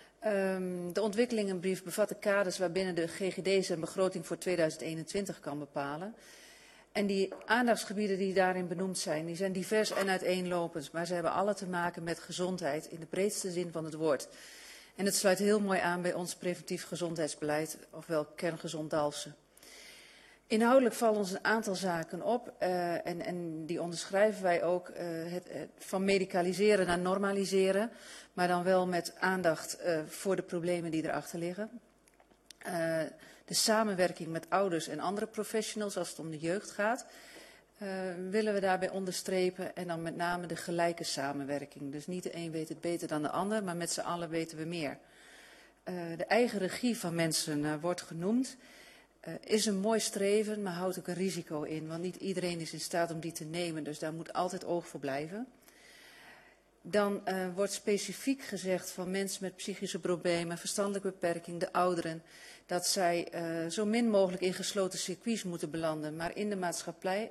De ontwikkelingenbrief bevat de kaders waarbinnen de GGD zijn begroting voor 2021 kan bepalen. En die aandachtsgebieden die daarin benoemd zijn, die zijn divers en uiteenlopend, maar ze hebben alle te maken met gezondheid in de breedste zin van het woord. En het sluit heel mooi aan bij ons preventief gezondheidsbeleid, ofwel kerngezond Dalfsen. Inhoudelijk vallen ons een aantal zaken op en die onderschrijven wij ook van medicaliseren naar normaliseren, maar dan wel met aandacht voor de problemen die erachter liggen. De samenwerking met ouders en andere professionals als het om de jeugd gaat, willen we daarbij onderstrepen en dan met name de gelijke samenwerking. Dus niet de een weet het beter dan de ander, maar met z'n allen weten we meer. De eigen regie van mensen wordt genoemd. Is een mooi streven, maar houdt ook een risico in. Want niet iedereen is in staat om die te nemen, dus daar moet altijd oog voor blijven. Dan wordt specifiek gezegd van mensen met psychische problemen, verstandelijke beperking, de ouderen, dat zij zo min mogelijk in gesloten circuits moeten belanden, maar in de maatschappij,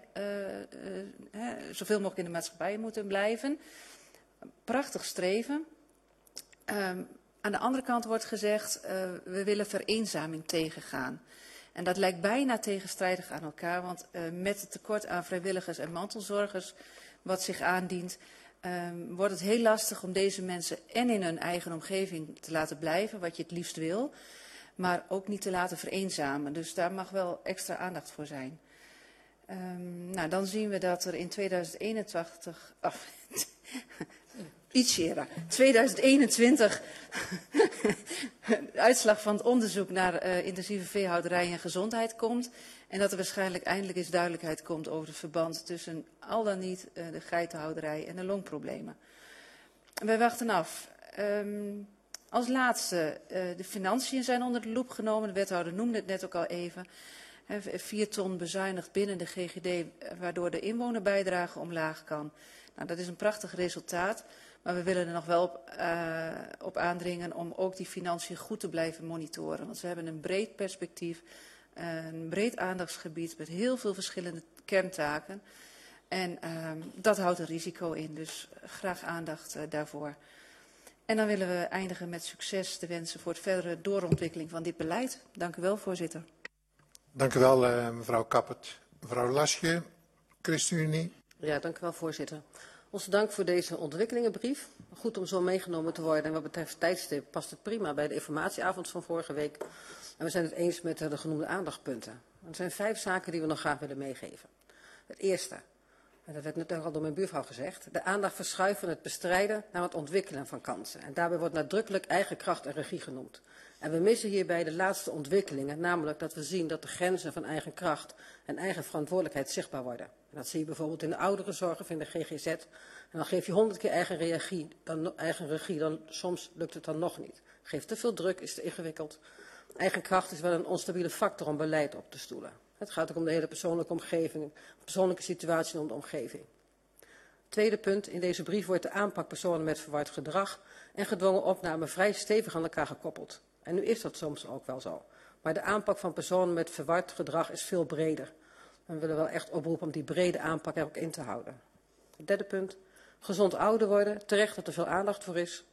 zoveel mogelijk in de maatschappij moeten blijven. Prachtig streven. Aan de andere kant wordt gezegd, we willen vereenzaming tegengaan. En dat lijkt bijna tegenstrijdig aan elkaar, want met het tekort aan vrijwilligers en mantelzorgers wat zich aandient, wordt het heel lastig om deze mensen en in hun eigen omgeving te laten blijven, wat je het liefst wil, maar ook niet te laten vereenzamen. Dus daar mag wel extra aandacht voor zijn. Dan zien we dat er in 2021, iets eerder, 2021, de uitslag van het onderzoek naar intensieve veehouderij en gezondheid komt. En dat er waarschijnlijk eindelijk eens duidelijkheid komt over het verband tussen al dan niet de geitenhouderij en de longproblemen. Wij wachten af. Als laatste, de financiën zijn onder de loep genomen. De wethouder noemde het net ook al even. 4 ton bezuinigd binnen de GGD, waardoor de inwonerbijdrage omlaag kan. Nou, dat is een prachtig resultaat, maar we willen er nog wel op aandringen om ook die financiën goed te blijven monitoren. Want ze hebben een breed perspectief, een breed aandachtsgebied met heel veel verschillende kerntaken. En dat houdt een risico in, dus graag aandacht daarvoor. En dan willen we eindigen met succes te wensen voor het verdere doorontwikkeling van dit beleid. Dank u wel, voorzitter. Dank u wel, mevrouw Kappert. Mevrouw Lasje, ChristenUnie. Ja, dank u wel, voorzitter. Onze dank voor deze ontwikkelingenbrief. Goed om zo meegenomen te worden. En wat betreft tijdstip past het prima bij de informatieavond van vorige week. En we zijn het eens met de genoemde aandachtspunten. Er zijn 5 zaken die we nog graag willen meegeven. Het eerste, en dat werd net al door mijn buurvrouw gezegd, de aandacht verschuiven van het bestrijden naar het ontwikkelen van kansen. En daarbij wordt nadrukkelijk eigen kracht en regie genoemd. En we missen hierbij de laatste ontwikkelingen, namelijk dat we zien dat de grenzen van eigen kracht en eigen verantwoordelijkheid zichtbaar worden. En dat zie je bijvoorbeeld in de ouderenzorg of in de GGZ. En dan geef je 100 keer eigen regie, dan soms lukt het dan nog niet. Geef te veel druk, is te ingewikkeld. Eigen kracht is wel een onstabiele factor om beleid op te stoelen. Het gaat ook om de hele persoonlijke omgeving, persoonlijke situatie om de omgeving. Tweede punt, in deze brief wordt de aanpak personen met verward gedrag en gedwongen opname vrij stevig aan elkaar gekoppeld. En nu is dat soms ook wel zo. Maar de aanpak van personen met verward gedrag is veel breder. En we willen wel echt oproepen om die brede aanpak er ook in te houden. Het derde punt, gezond ouder worden, terecht dat er veel aandacht voor is.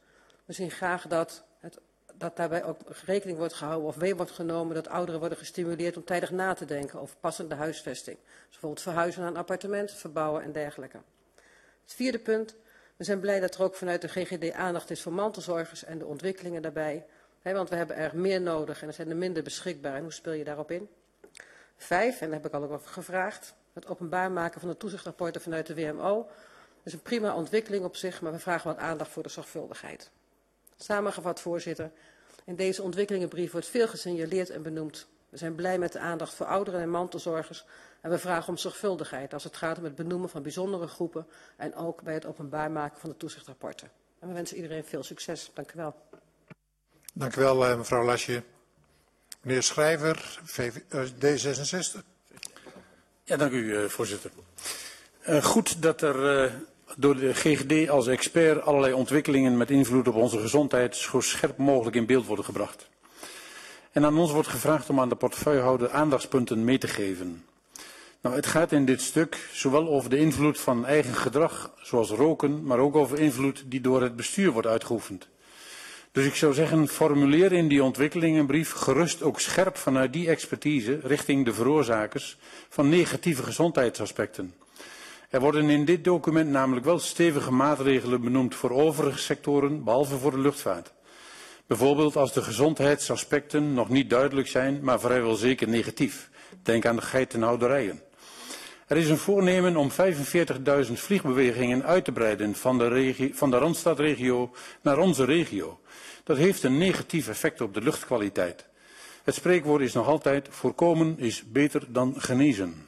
We zien graag dat daarbij ook rekening wordt gehouden of mee wordt genomen dat ouderen worden gestimuleerd om tijdig na te denken over passende huisvesting. Dus bijvoorbeeld verhuizen naar een appartement, verbouwen en dergelijke. Het vierde punt. We zijn blij dat er ook vanuit de GGD aandacht is voor mantelzorgers en de ontwikkelingen daarbij. Want we hebben er meer nodig en er zijn er minder beschikbaar. En hoe speel je daarop in? 5, en daar heb ik al over gevraagd, het openbaar maken van de toezichtrapporten vanuit de WMO. Dat is een prima ontwikkeling op zich, maar we vragen wat aandacht voor de zorgvuldigheid. Samengevat, voorzitter, in deze ontwikkelingenbrief wordt veel gesignaleerd en benoemd. We zijn blij met de aandacht voor ouderen en mantelzorgers en we vragen om zorgvuldigheid als het gaat om het benoemen van bijzondere groepen en ook bij het openbaar maken van de toezichtrapporten. En we wensen iedereen veel succes. Dank u wel. Dank u wel, mevrouw Lasje. Meneer Schrijver, D66. Ja, dank u, voorzitter. Goed dat er door de GGD als expert allerlei ontwikkelingen met invloed op onze gezondheid zo scherp mogelijk in beeld worden gebracht. En aan ons wordt gevraagd om aan de portefeuillehouder aandachtspunten mee te geven. Nou, het gaat in dit stuk zowel over de invloed van eigen gedrag, zoals roken, maar ook over invloed die door het bestuur wordt uitgeoefend. Dus ik zou zeggen, formuleer in die ontwikkelingenbrief gerust ook scherp vanuit die expertise richting de veroorzakers van negatieve gezondheidsaspecten. Er worden in dit document namelijk wel stevige maatregelen benoemd voor overige sectoren, behalve voor de luchtvaart. Bijvoorbeeld als de gezondheidsaspecten nog niet duidelijk zijn, maar vrijwel zeker negatief. Denk aan de geitenhouderijen. Er is een voornemen om 45.000 vliegbewegingen uit te breiden van de Randstadregio naar onze regio. Dat heeft een negatief effect op de luchtkwaliteit. Het spreekwoord is nog altijd: voorkomen is beter dan genezen.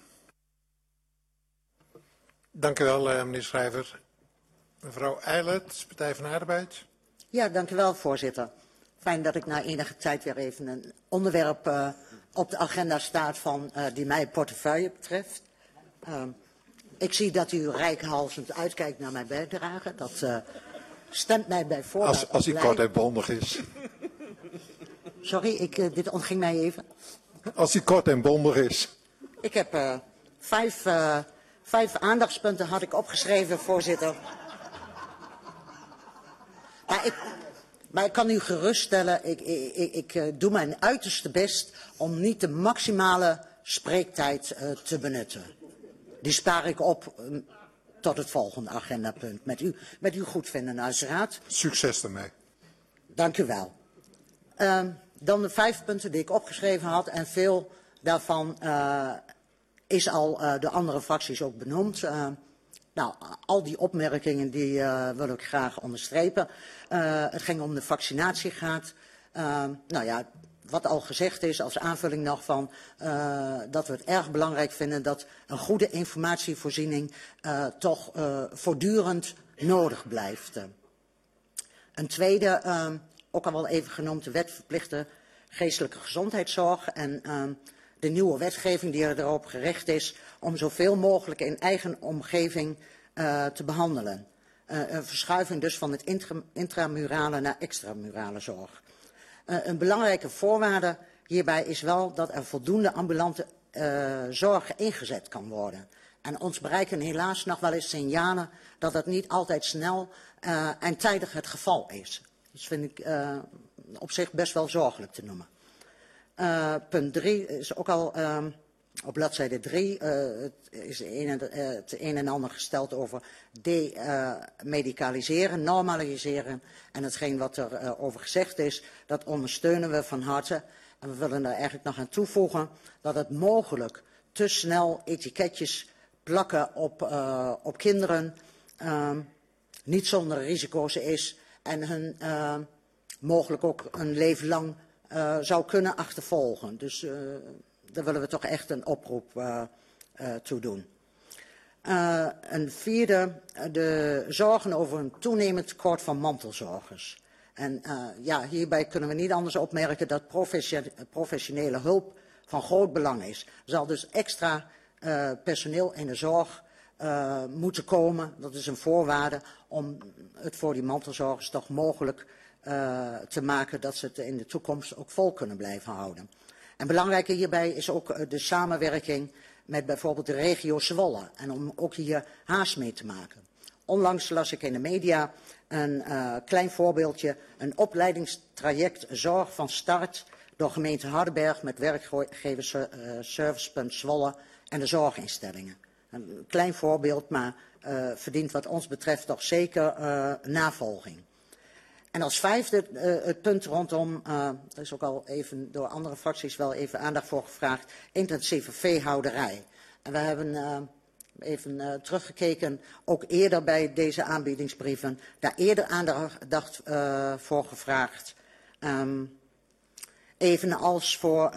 Dank u wel, meneer Schrijver. Mevrouw Eilert, Partij van de Arbeid. Ja, dank u wel, voorzitter. Fijn dat ik na enige tijd weer even een onderwerp op de agenda staat die mijn portefeuille betreft. Ik zie dat u reikhalzend uitkijkt naar mijn bijdrage. Dat stemt mij bij voorbaat als hij kort en bondig is. Sorry, dit ontging mij even. Als hij kort en bondig is. Ik heb vijf aandachtspunten had ik opgeschreven, voorzitter. Maar ik kan u geruststellen, ik doe mijn uiterste best om niet de maximale spreektijd te benutten. Die spaar ik op tot het volgende agendapunt. Met uw goedvinden uiteraard. Succes ermee. Dank u wel. Dan de 5 punten die ik opgeschreven had. En veel daarvan is al de andere fracties ook benoemd. Al die opmerkingen die wil ik graag onderstrepen. Het ging om de vaccinatiegraad. Wat al gezegd is als aanvulling nog van dat we het erg belangrijk vinden dat een goede informatievoorziening toch voortdurend nodig blijft. Een tweede, ook al wel even genoemd, de wet verplichte geestelijke gezondheidszorg en de nieuwe wetgeving die erop gericht is om zoveel mogelijk in eigen omgeving te behandelen. Een verschuiving dus van het intramurale naar extramurale zorg. Een belangrijke voorwaarde hierbij is wel dat er voldoende ambulante zorg ingezet kan worden. En ons bereiken helaas nog wel eens signalen dat dat niet altijd snel en tijdig het geval is. Dat vind ik op zich best wel zorgelijk te noemen. Punt 3 is ook al op bladzijde 3. Het is het een en ander gesteld over demedicaliseren, normaliseren. En hetgeen wat er over gezegd is, dat ondersteunen we van harte. En we willen er eigenlijk nog aan toevoegen dat het mogelijk te snel etiketjes plakken op kinderen niet zonder risico's is. En hun mogelijk ook een leven lang zou kunnen achtervolgen. Dus daar willen we toch echt een oproep toe doen. Een vierde, de zorgen over een toenemend tekort van mantelzorgers. En hierbij kunnen we niet anders opmerken dat professionele hulp van groot belang is. Er zal dus extra personeel in de zorg moeten komen. Dat is een voorwaarde om het voor die mantelzorgers toch mogelijk te maken dat ze het in de toekomst ook vol kunnen blijven houden. En belangrijker hierbij is ook de samenwerking met bijvoorbeeld de regio Zwolle en om ook hier haast mee te maken. Onlangs las ik in de media Een klein voorbeeldje, een opleidingstraject zorg van start door gemeente Hardenberg met werkgevers Servicepunt Zwolle en de zorginstellingen. Een klein voorbeeld, maar verdient wat ons betreft toch zeker navolging. En als vijfde het punt rondom, er is ook al even door andere fracties wel even aandacht voor gevraagd, intensieve veehouderij. En we hebben even teruggekeken, ook eerder bij deze aanbiedingsbrieven, daar eerder aandacht voor gevraagd. Evenals voor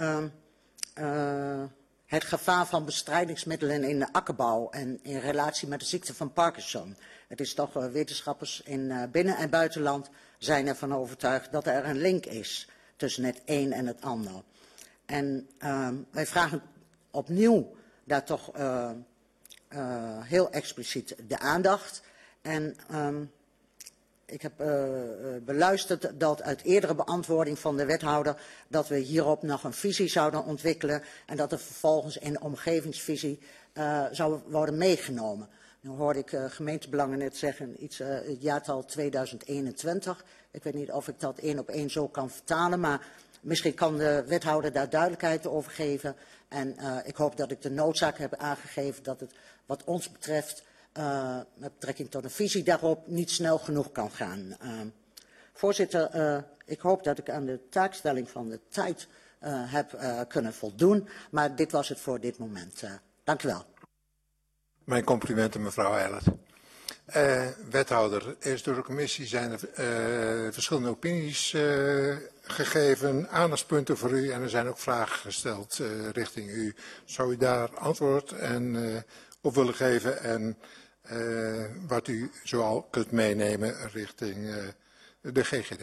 het gevaar van bestrijdingsmiddelen in de akkerbouw en in relatie met de ziekte van Parkinson. Het is toch, wetenschappers in binnen- en buitenland zijn ervan overtuigd dat er een link is tussen het een en het ander. En wij vragen opnieuw daar toch heel expliciet de aandacht. En ik heb beluisterd dat uit eerdere beantwoording van de wethouder dat we hierop nog een visie zouden ontwikkelen en dat er vervolgens in de omgevingsvisie zou worden meegenomen. Nu hoorde ik gemeentebelangen net zeggen iets het jaartal 2021. Ik weet niet of ik dat 1 op 1 zo kan vertalen, maar misschien kan de wethouder daar duidelijkheid over geven. En ik hoop dat ik de noodzaak heb aangegeven dat het wat ons betreft met betrekking tot een visie daarop niet snel genoeg kan gaan. Voorzitter, ik hoop dat ik aan de taakstelling van de tijd heb kunnen voldoen, maar dit was het voor dit moment. Dank u wel. Mijn complimenten mevrouw Eilert. Wethouder, eerst door de commissie zijn er verschillende opinies gegeven, aandachtspunten voor u en er zijn ook vragen gesteld richting u. Zou u daar antwoord op willen geven en wat u zoal kunt meenemen richting de GGD?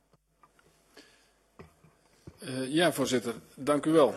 Ja, voorzitter, dank u wel.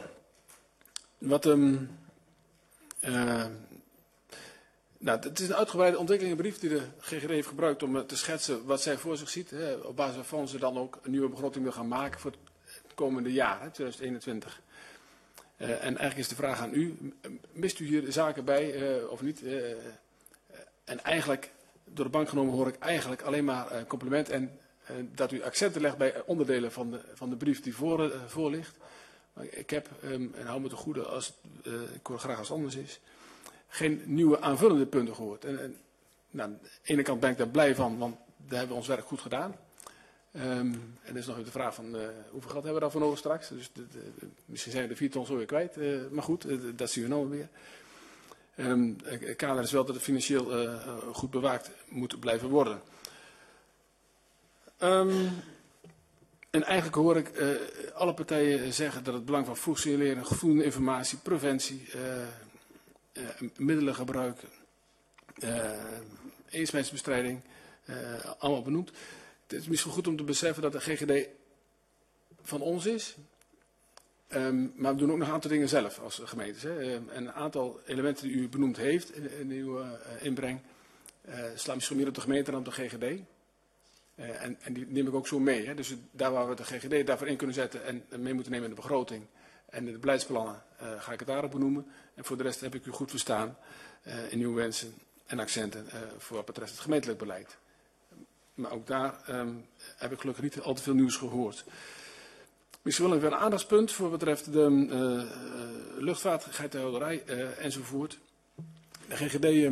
Het is een uitgebreide ontwikkelingenbrief die de GGD heeft gebruikt om te schetsen wat zij voor zich ziet. Op basis waarvan ze dan ook een nieuwe begroting wil gaan maken voor het komende jaar, 2021. En eigenlijk is de vraag aan u, mist u hier zaken bij of niet? En eigenlijk, door de bank genomen hoor ik eigenlijk alleen maar compliment en dat u accenten legt bij onderdelen van de brief die voor ligt. Maar ik heb, en hou me te goede, ik hoor graag als het anders is, geen nieuwe aanvullende punten gehoord. En aan de ene kant ben ik daar blij van, want daar hebben we ons werk goed gedaan. En er is nog even de vraag van hoeveel geld hebben we daarvoor nodig straks. Dus misschien zijn we de 4 ton zo weer kwijt. Maar goed, dat zien we nou weer. Kader is wel dat het financieel goed bewaakt moet blijven worden. En eigenlijk hoor ik alle partijen zeggen dat het belang van vroeg signaleren, voldoende informatie, preventie, middelengebruik, aidsbestrijding, allemaal benoemd. Het is misschien goed om te beseffen dat de GGD van ons is. Maar we doen ook nog een aantal dingen zelf als gemeentes. En een aantal elementen die u benoemd heeft in uw inbreng slaan misschien meer op de gemeente dan op de GGD. En die neem ik ook zo mee. Dus daar waar we de GGD daarvoor in kunnen zetten en mee moeten nemen in de begroting en in de beleidsplannen ga ik het daarop benoemen. En voor de rest heb ik u goed verstaan in uw wensen en accenten voor wat betreft het gemeentelijk beleid. Maar ook daar heb ik gelukkig niet al te veel nieuws gehoord. Misschien wel even een aandachtspunt voor wat betreft de luchtvaart, geitenhouderij enzovoort. De GGD,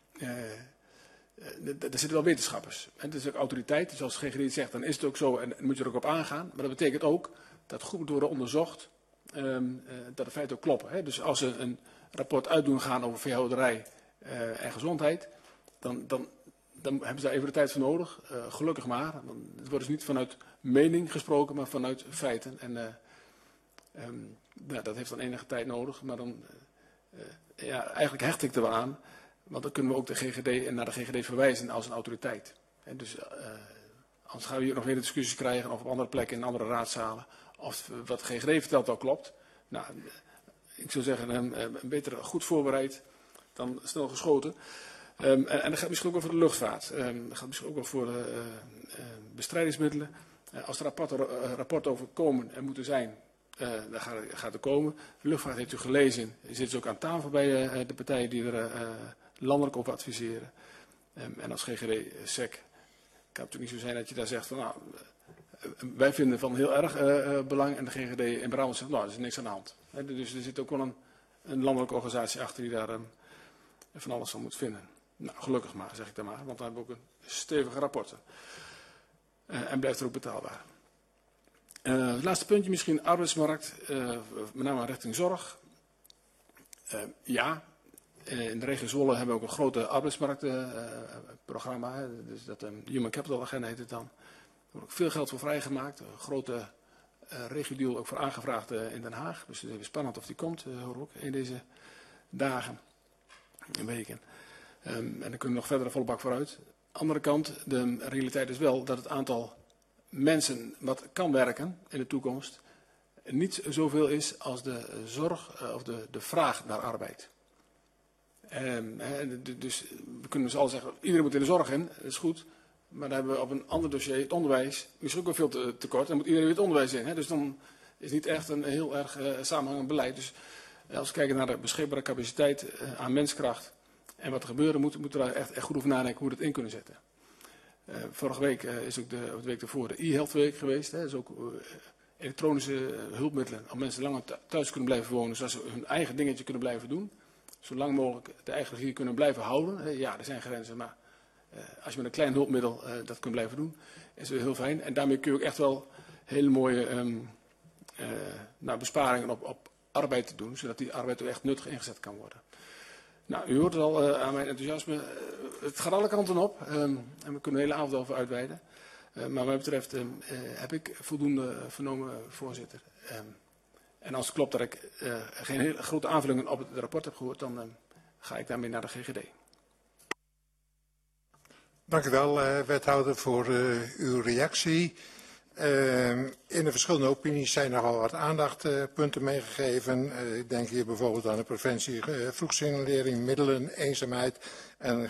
er zitten wel wetenschappers. En het is ook autoriteit, dus als de GGD het zegt, dan is het ook zo en moet je er ook op aangaan. Maar dat betekent ook dat goed moet worden onderzocht, dat de feiten ook kloppen. Hè? Dus als ze een rapport uitdoen gaan over veehouderij en gezondheid, dan hebben ze daar even de tijd voor nodig. Gelukkig maar. Het wordt dus niet vanuit mening gesproken, maar vanuit feiten. En dat heeft dan enige tijd nodig. Maar dan, eigenlijk hecht ik er wel aan. Want dan kunnen we ook de GGD naar de GGD verwijzen als een autoriteit. En dus anders gaan we hier nog weer discussies krijgen of op andere plekken in andere raadzalen. Of wat de GGD vertelt al klopt. Nou, ik zou zeggen, beter goed voorbereid dan snel geschoten. En dat gaat misschien ook wel voor de luchtvaart. Dat gaat misschien ook wel voor bestrijdingsmiddelen. Als er rapporten over komen en moeten zijn, dan gaat er komen. De luchtvaart heeft u gelezen. Je zit dus ook aan tafel bij de partijen die er landelijk over adviseren. En als GGD, SEC, kan natuurlijk niet zo zijn dat je daar zegt van, nou, wij vinden van heel erg belang en de GGD in Brabant zegt, nou, er is niks aan de hand. Dus er zit ook wel een landelijke organisatie achter die daar van alles van moet vinden. Nou, gelukkig maar, zeg ik dan maar, want dan hebben we ook een stevige rapporten. En blijft er ook betaalbaar. Het laatste puntje misschien, arbeidsmarkt, met name richting zorg. Ja, in de regio Zwolle hebben we ook een grote arbeidsmarktprogramma. Dus dat Human Capital Agenda heet het dan. Er wordt ook veel geld voor vrijgemaakt. Een grote regio-deal ook voor aangevraagd in Den Haag. Dus het is even spannend of die komt, hoor ik ook, in deze dagen en weken. En dan kunnen we nog verder de volle bak vooruit. Andere kant, de realiteit is wel dat het aantal mensen wat kan werken in de toekomst niet zoveel is als de zorg of de vraag naar arbeid. Dus we kunnen dus al zeggen, iedereen moet in de zorg in, dat is goed. Maar dan hebben we op een ander dossier, het onderwijs, misschien ook wel veel tekort. Dan moet iedereen weer het onderwijs in. Dus dan is het niet echt een heel erg samenhangend beleid. Dus als we kijken naar de beschikbare capaciteit aan menskracht en wat er gebeuren moet, moeten we daar echt goed over nadenken hoe we dat in kunnen zetten. Vorige week is ook de week ervoor de e-health week geweest. Dus ook elektronische hulpmiddelen om mensen langer thuis kunnen blijven wonen, zodat ze hun eigen dingetje kunnen blijven doen. Zo lang mogelijk de eigen regie kunnen blijven houden. Ja, er zijn grenzen, maar als je met een klein hulpmiddel dat kunt blijven doen, is het heel fijn. En daarmee kun je ook echt wel hele mooie besparingen op arbeid doen, zodat die arbeid ook echt nuttig ingezet kan worden. Nou, u hoort het al aan mijn enthousiasme. Het gaat alle kanten op en we kunnen de hele avond over uitweiden. Maar wat mij betreft heb ik voldoende vernomen, voorzitter. En als het klopt dat ik geen hele grote aanvullingen op het rapport heb gehoord, dan ga ik daarmee naar de GGD. Dank u wel, wethouder, voor uw reactie. In de verschillende opinies zijn nogal wat aandachtpunten meegegeven. Ik denk hier bijvoorbeeld aan de preventie, vroegsignalering, middelen, eenzaamheid. En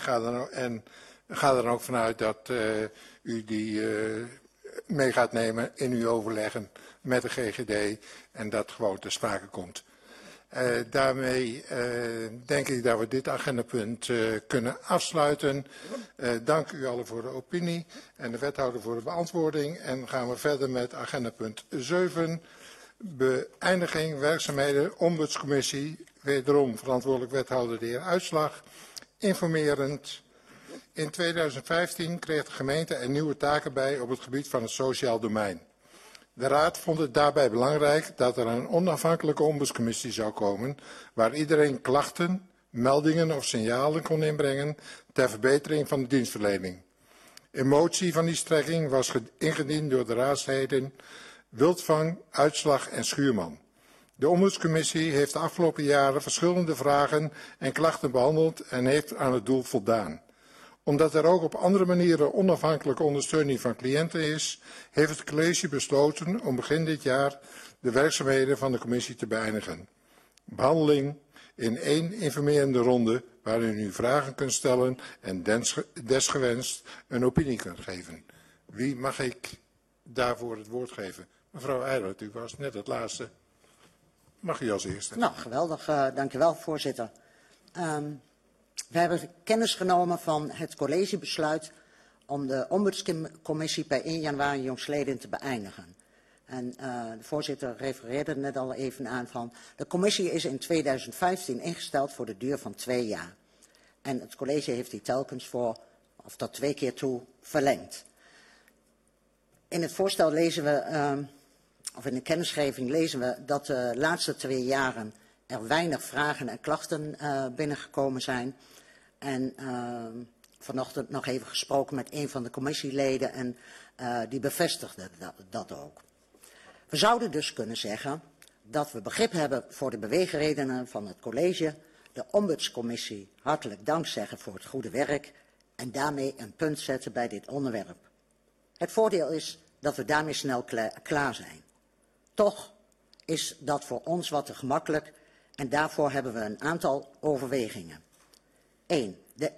ga er ook vanuit dat u die mee gaat nemen in uw overleggen met de GGD en dat gewoon ter sprake komt. Daarmee denk ik dat we dit agendapunt kunnen afsluiten. Dank u allen voor de opinie en de wethouder voor de beantwoording. En gaan we verder met agendapunt 7. Beëindiging werkzaamheden ombudscommissie. Wederom verantwoordelijk wethouder de heer Uitslag. Informerend. In 2015 kreeg de gemeente er nieuwe taken bij op het gebied van het sociaal domein. De Raad vond het daarbij belangrijk dat er een onafhankelijke ombudscommissie zou komen, waar iedereen klachten, meldingen of signalen kon inbrengen ter verbetering van de dienstverlening. Een motie van die strekking was ingediend door de raadsleden Wildvang, Uitslag en Schuurman. De ombudscommissie heeft de afgelopen jaren verschillende vragen en klachten behandeld en heeft aan het doel voldaan. Omdat er ook op andere manieren onafhankelijke ondersteuning van cliënten is, heeft het college besloten om begin dit jaar de werkzaamheden van de commissie te beëindigen. Behandeling in 1 informerende ronde waarin u vragen kunt stellen en desgewenst een opinie kunt geven. Wie mag ik daarvoor het woord geven? Mevrouw Eilert, u was net het laatste. Mag u als eerste. Nou, geweldig. Dank u wel, voorzitter. We hebben kennis genomen van het collegebesluit om de ombudscommissie per 1 januari jongstleden te beëindigen. En de voorzitter refereerde net al even aan van de commissie is in 2015 ingesteld voor de duur van 2 jaar. En het college heeft die telkens tot 2 keer toe verlengd. In het voorstel lezen we, of in de kennisgeving lezen we dat de laatste 2 jaren er weinig vragen en klachten binnengekomen zijn. En vanochtend nog even gesproken met een van de commissieleden en die bevestigde dat ook. We zouden dus kunnen zeggen dat we begrip hebben voor de beweegredenen van het college, de ombudscommissie hartelijk dank zeggen voor het goede werk en daarmee een punt zetten bij dit onderwerp. Het voordeel is dat we daarmee snel klaar zijn. Toch is dat voor ons wat te gemakkelijk en daarvoor hebben we een aantal overwegingen. 1. De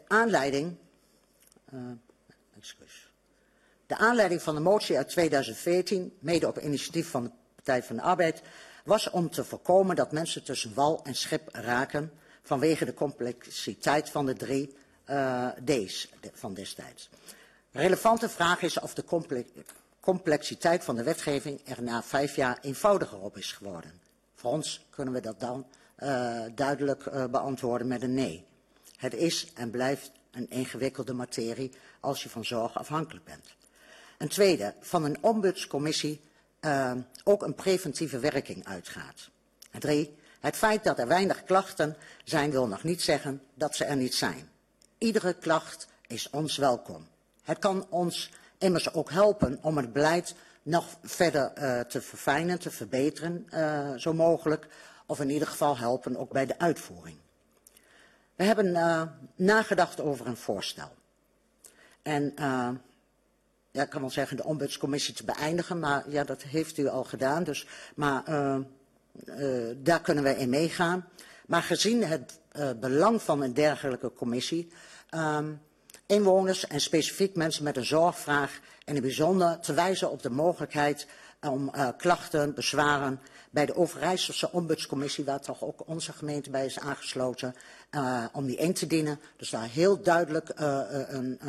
aanleiding van de motie uit 2014, mede op initiatief van de Partij van de Arbeid, was om te voorkomen dat mensen tussen wal en schip raken vanwege de complexiteit van de 3 D's van destijds. Relevante vraag is of de complexiteit van de wetgeving er na 5 jaar eenvoudiger op is geworden. Voor ons kunnen we dat dan duidelijk beantwoorden met een nee. Het is en blijft een ingewikkelde materie als je van zorg afhankelijk bent. Een tweede, van een ombudscommissie ook een preventieve werking uitgaat. En 3, het feit dat er weinig klachten zijn wil nog niet zeggen dat ze er niet zijn. Iedere klacht is ons welkom. Het kan ons immers ook helpen om het beleid nog verder te verfijnen, te verbeteren, zo mogelijk. Of in ieder geval helpen ook bij de uitvoering. We hebben nagedacht over een voorstel. En ja, ik kan wel zeggen de ombudscommissie te beëindigen, maar ja, dat heeft u al gedaan. Dus, maar daar kunnen we in meegaan. Maar gezien het belang van een dergelijke commissie, inwoners en specifiek mensen met een zorgvraag in het bijzonder te wijzen op de mogelijkheid om klachten, bezwaren bij de Overijsselse ombudscommissie, waar toch ook onze gemeente bij is aangesloten, om die in te dienen. Dus daar heel duidelijk een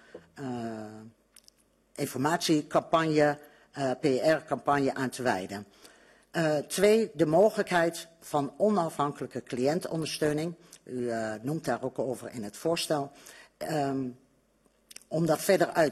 informatiecampagne, PR-campagne aan te wijden. 2, de mogelijkheid van onafhankelijke cliëntondersteuning. U noemt daar ook over in het voorstel. Om dat verder uit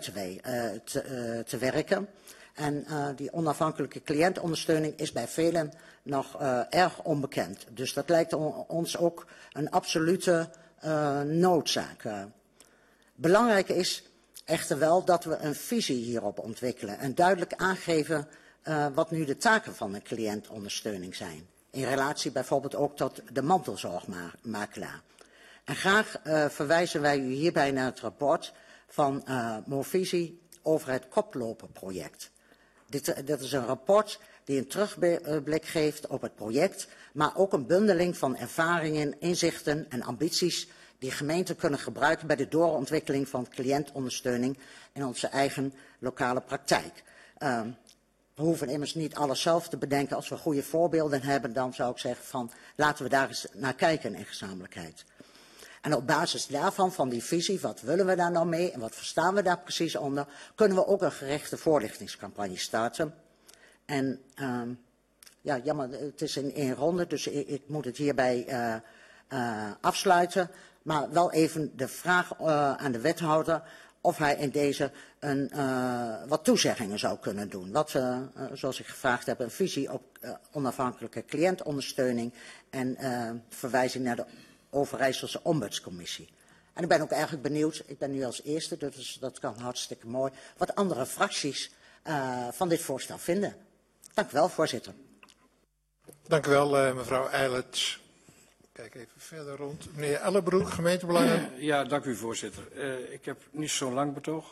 te werken. En die onafhankelijke cliëntondersteuning is bij velen nog erg onbekend. Dus dat lijkt ons ook een absolute noodzaak. Belangrijk is echter wel dat we een visie hierop ontwikkelen en duidelijk aangeven wat nu de taken van een cliëntondersteuning zijn. In relatie bijvoorbeeld ook tot de mantelzorgmakelaar. En graag verwijzen wij u hierbij naar het rapport van Movisie over het koploperproject. Dit is een rapport die een terugblik geeft op het project, maar ook een bundeling van ervaringen, inzichten en ambities die gemeenten kunnen gebruiken bij de doorontwikkeling van cliëntondersteuning in onze eigen lokale praktijk. We hoeven immers niet alles zelf te bedenken. Als we goede voorbeelden hebben, dan zou ik zeggen van laten we daar eens naar kijken in gezamenlijkheid. En op basis daarvan, van die visie, wat willen we daar nou mee en wat verstaan we daar precies onder, kunnen we ook een gerichte voorlichtingscampagne starten. En ja, jammer, het is in 1 ronde, dus ik moet het hierbij afsluiten. Maar wel even de vraag aan de wethouder of hij in deze wat toezeggingen zou kunnen doen. Wat, zoals ik gevraagd heb, een visie op onafhankelijke cliëntondersteuning en verwijzing naar de Overijsselse ombudscommissie. En ik ben ook eigenlijk benieuwd, ik ben nu als eerste, dus dat kan hartstikke mooi, wat andere fracties van dit voorstel vinden. Dank u wel, voorzitter. Dank u wel, mevrouw Eilerts. Kijk even verder rond. Meneer Ellenbroek, gemeentebelangen. Ja, dank u, voorzitter. Ik heb niet zo'n lang betoog.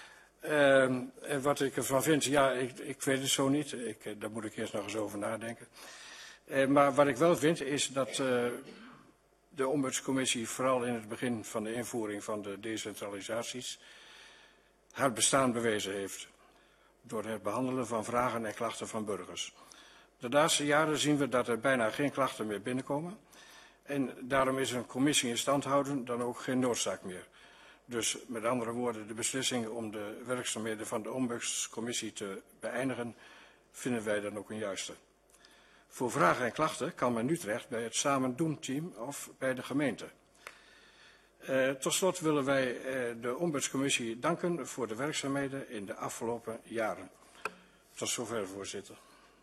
En wat ik ervan vind, ja, ik weet het zo niet. Daar moet ik eerst nog eens over nadenken. Maar wat ik wel vind, is dat de ombudscommissie vooral in het begin van de invoering van de decentralisaties haar bestaan bewezen heeft. Door het behandelen van vragen en klachten van burgers. De laatste jaren zien we dat er bijna geen klachten meer binnenkomen. En daarom is een commissie in stand houden dan ook geen noodzaak meer. Dus met andere woorden, de beslissing om de werkzaamheden van de ombudscommissie te beëindigen, vinden wij dan ook een juiste. Voor vragen en klachten kan men nu terecht bij het Samen Doen team of bij de gemeente. Tot slot willen wij de ombudscommissie danken voor de werkzaamheden in de afgelopen jaren. Tot zover, voorzitter.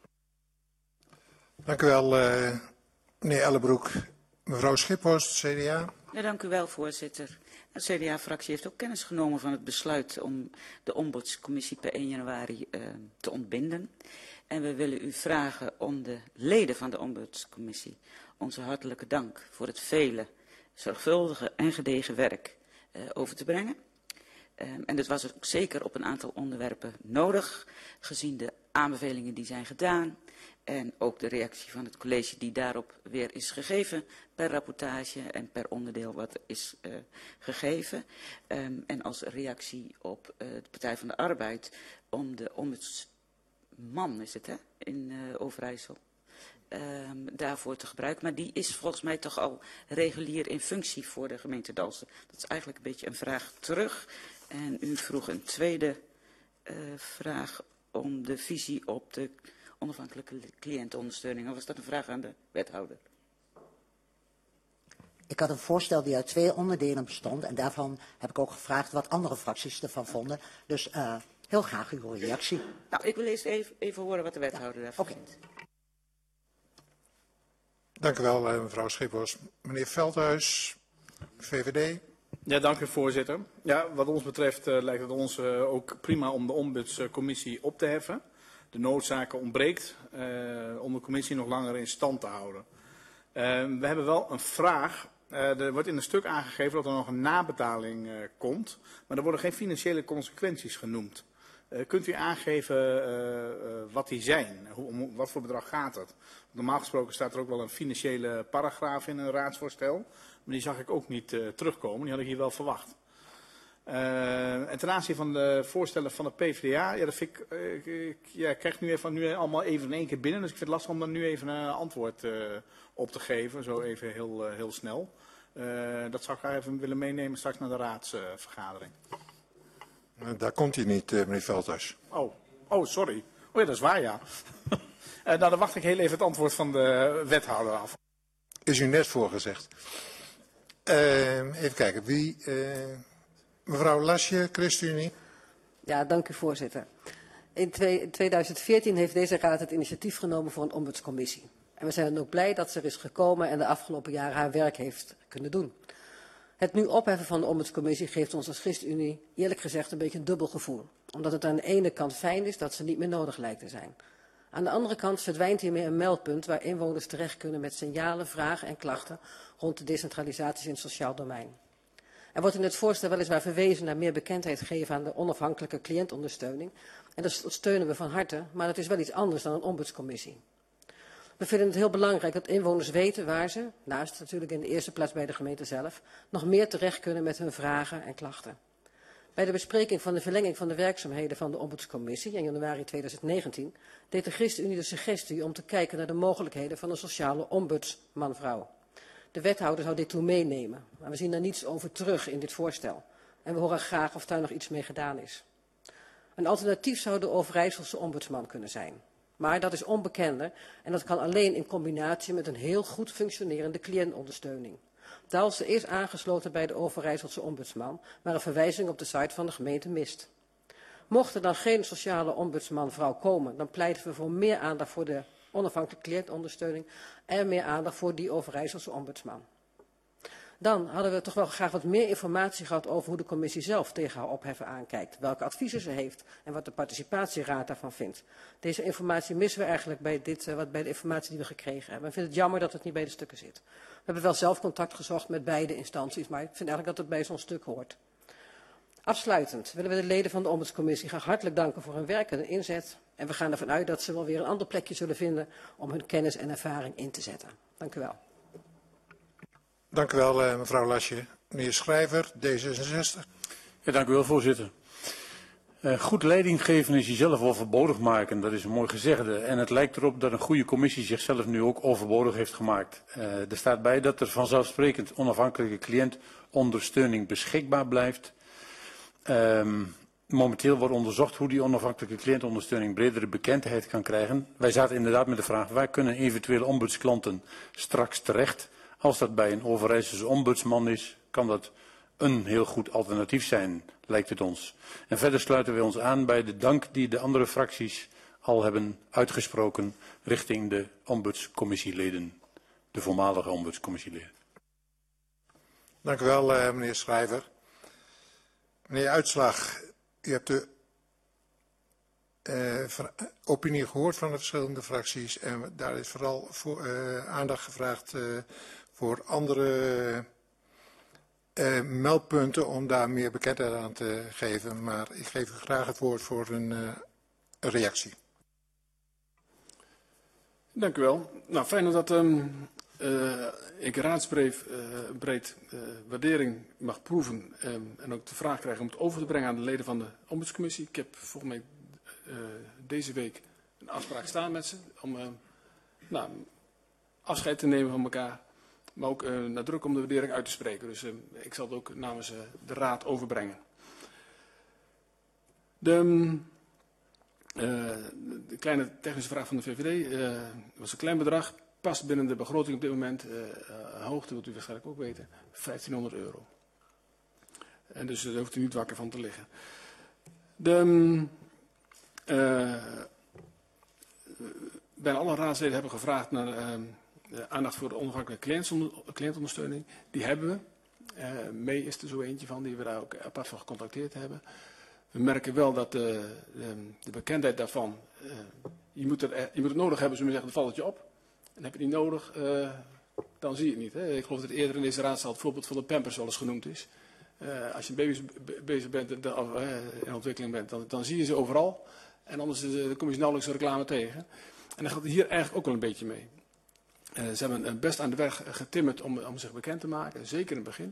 Dank u wel, meneer Ellenbroek. Mevrouw Schiphorst, CDA. Ja, dank u wel, voorzitter. De CDA-fractie heeft ook kennis genomen van het besluit om de ombudscommissie per 1 januari te ontbinden. En we willen u vragen om de leden van de ombudscommissie onze hartelijke dank voor het vele, zorgvuldige en gedegen werk over te brengen. En dit was ook zeker op een aantal onderwerpen nodig, gezien de aanbevelingen die zijn gedaan. En ook de reactie van het college die daarop weer is gegeven per rapportage en per onderdeel wat is gegeven. En als reactie op de Partij van de Arbeid om de ombudsman, is het hè, in Overijssel, daarvoor te gebruiken. Maar die is volgens mij toch al regulier in functie voor de gemeente Dalfsen. Dat is eigenlijk een beetje een vraag terug. En u vroeg een tweede vraag om de visie op de onafhankelijke cliëntenondersteuning. Of was dat een vraag aan de wethouder? Ik had een voorstel die uit 2 onderdelen bestond. En daarvan heb ik ook gevraagd wat andere fracties ervan vonden. Dus heel graag uw reactie. Nou, ik wil eerst even horen wat de wethouder daarvan vindt. Dank u wel, mevrouw Schippers. Meneer Veldhuis, VVD. Ja, dank u voorzitter. Ja, wat ons betreft lijkt het ons ook prima om de ombudscommissie op te heffen. De noodzaak ontbreekt om de commissie nog langer in stand te houden. We hebben wel een vraag. Er wordt in een stuk aangegeven dat er nog een nabetaling komt, maar er worden geen financiële consequenties genoemd. Kunt u aangeven wat die zijn? Om wat voor bedrag gaat het? Normaal gesproken staat er ook wel een financiële paragraaf in een raadsvoorstel, maar die zag ik ook niet terugkomen. Die had ik hier wel verwacht. En ten aanzien van de voorstellen van de PvdA, ja, dat vind ik krijg nu allemaal even in één keer binnen, dus ik vind het lastig om daar nu even een antwoord op te geven, zo even heel snel. Dat zou ik graag even willen meenemen straks naar de raadsvergadering. Daar komt hij niet, meneer Veldhuis. Oh, sorry. Oh ja, dat is waar, ja. Nou, dan wacht ik heel even het antwoord van de wethouder af. Is u net voorgezegd. Even kijken, wie... Mevrouw Lasje, ChristenUnie. Ja, dank u voorzitter. In 2014 heeft deze raad het initiatief genomen voor een ombudscommissie. En we zijn dan ook blij dat ze er is gekomen en de afgelopen jaren haar werk heeft kunnen doen. Het nu opheffen van de ombudscommissie geeft ons als ChristenUnie eerlijk gezegd een beetje een dubbel gevoel. Omdat het aan de ene kant fijn is dat ze niet meer nodig lijkt te zijn. Aan de andere kant verdwijnt hiermee een meldpunt waar inwoners terecht kunnen met signalen, vragen en klachten rond de decentralisaties in het sociaal domein. Er wordt in het voorstel weliswaar verwezen naar meer bekendheid geven aan de onafhankelijke cliëntondersteuning. En dat steunen we van harte, maar dat is wel iets anders dan een ombudscommissie. We vinden het heel belangrijk dat inwoners weten waar ze, naast natuurlijk in de eerste plaats bij de gemeente zelf, nog meer terecht kunnen met hun vragen en klachten. Bij de bespreking van de verlenging van de werkzaamheden van de ombudscommissie in januari 2019 deed de ChristenUnie de suggestie om te kijken naar de mogelijkheden van een sociale ombudsman-vrouw. De wethouder zou dit toen meenemen, maar we zien daar niets over terug in dit voorstel. En we horen graag of daar nog iets mee gedaan is. Een alternatief zou de Overijsselse ombudsman kunnen zijn. Maar dat is onbekender en dat kan alleen in combinatie met een heel goed functionerende cliëntondersteuning. Dalfsen is aangesloten bij de Overijsselse ombudsman, maar een verwijzing op de site van de gemeente mist. Mocht er dan geen sociale ombudsman-vrouw komen, dan pleiten we voor meer aandacht voor de onafhankelijke cliëntondersteuning en meer aandacht voor die Overijsselse ombudsman. Dan hadden we toch wel graag wat meer informatie gehad over hoe de commissie zelf tegen haar opheffen aankijkt, welke adviezen ze heeft en wat de participatieraad daarvan vindt. Deze informatie missen we eigenlijk bij de informatie die we gekregen hebben. Ik vind het jammer dat het niet bij de stukken zit. We hebben wel zelf contact gezocht met beide instanties, maar ik vind eigenlijk dat het bij zo'n stuk hoort. Afsluitend willen we de leden van de ombudscommissie graag hartelijk danken voor hun werk en hun inzet. En we gaan ervan uit dat ze wel weer een ander plekje zullen vinden om hun kennis en ervaring in te zetten. Dank u wel. Dank u wel, mevrouw Lasje. Meneer Schrijver, D66. Ja, dank u wel, voorzitter. Goed leiding geven is jezelf overbodig maken, dat is een mooi gezegde. En het lijkt erop dat een goede commissie zichzelf nu ook overbodig heeft gemaakt. Er staat bij dat er vanzelfsprekend onafhankelijke cliëntondersteuning beschikbaar blijft. Momenteel wordt onderzocht hoe die onafhankelijke cliëntondersteuning bredere bekendheid kan krijgen. Wij zaten inderdaad met de vraag, waar kunnen eventuele ombudsklanten straks terecht? Als dat bij een Overijsselse ombudsman is, kan dat een heel goed alternatief zijn, lijkt het ons. En verder sluiten wij ons aan bij de dank die de andere fracties al hebben uitgesproken richting de ombudscommissieleden, de voormalige ombudscommissieleden. Dank u wel, meneer Schrijver. Meneer Uitslag, u hebt de opinie gehoord van de verschillende fracties en daar is vooral aandacht gevraagd voor andere meldpunten om daar meer bekendheid aan te geven. Maar ik geef u graag het woord voor een reactie. Dank u wel. Nou, fijn dat ik raadsbreed waardering mag proeven en ook de vraag krijg om het over te brengen aan de leden van de ombudscommissie. Ik heb volgens mij deze week een afspraak staan met ze om afscheid te nemen van elkaar, maar ook nadruk om de waardering uit te spreken. Dus ik zal het ook namens de raad overbrengen. De kleine technische vraag van de VVD was een klein bedrag. Past binnen de begroting op dit moment. Hoogte wilt u waarschijnlijk ook weten. €1500. En dus daar hoeft u niet wakker van te liggen. Bijna alle raadsleden hebben gevraagd naar aandacht voor de onafhankelijke cliëntondersteuning. Die hebben we. Mee is er zo eentje van die we daar ook apart van gecontacteerd hebben. We merken wel dat de bekendheid daarvan, je moet het nodig hebben, zullen we zeggen, dan valt het je op. En heb je het niet nodig, dan zie je het niet. Hè. Ik geloof dat eerder in deze raadzaal het voorbeeld van de Pampers wel eens genoemd is. Als je bezig bent of in ontwikkeling bent, dan zie je ze overal. En anders kom je nauwelijks reclame tegen. En dat gaat hier eigenlijk ook wel een beetje mee. Ze hebben best aan de weg getimmerd om zich bekend te maken, zeker in het begin.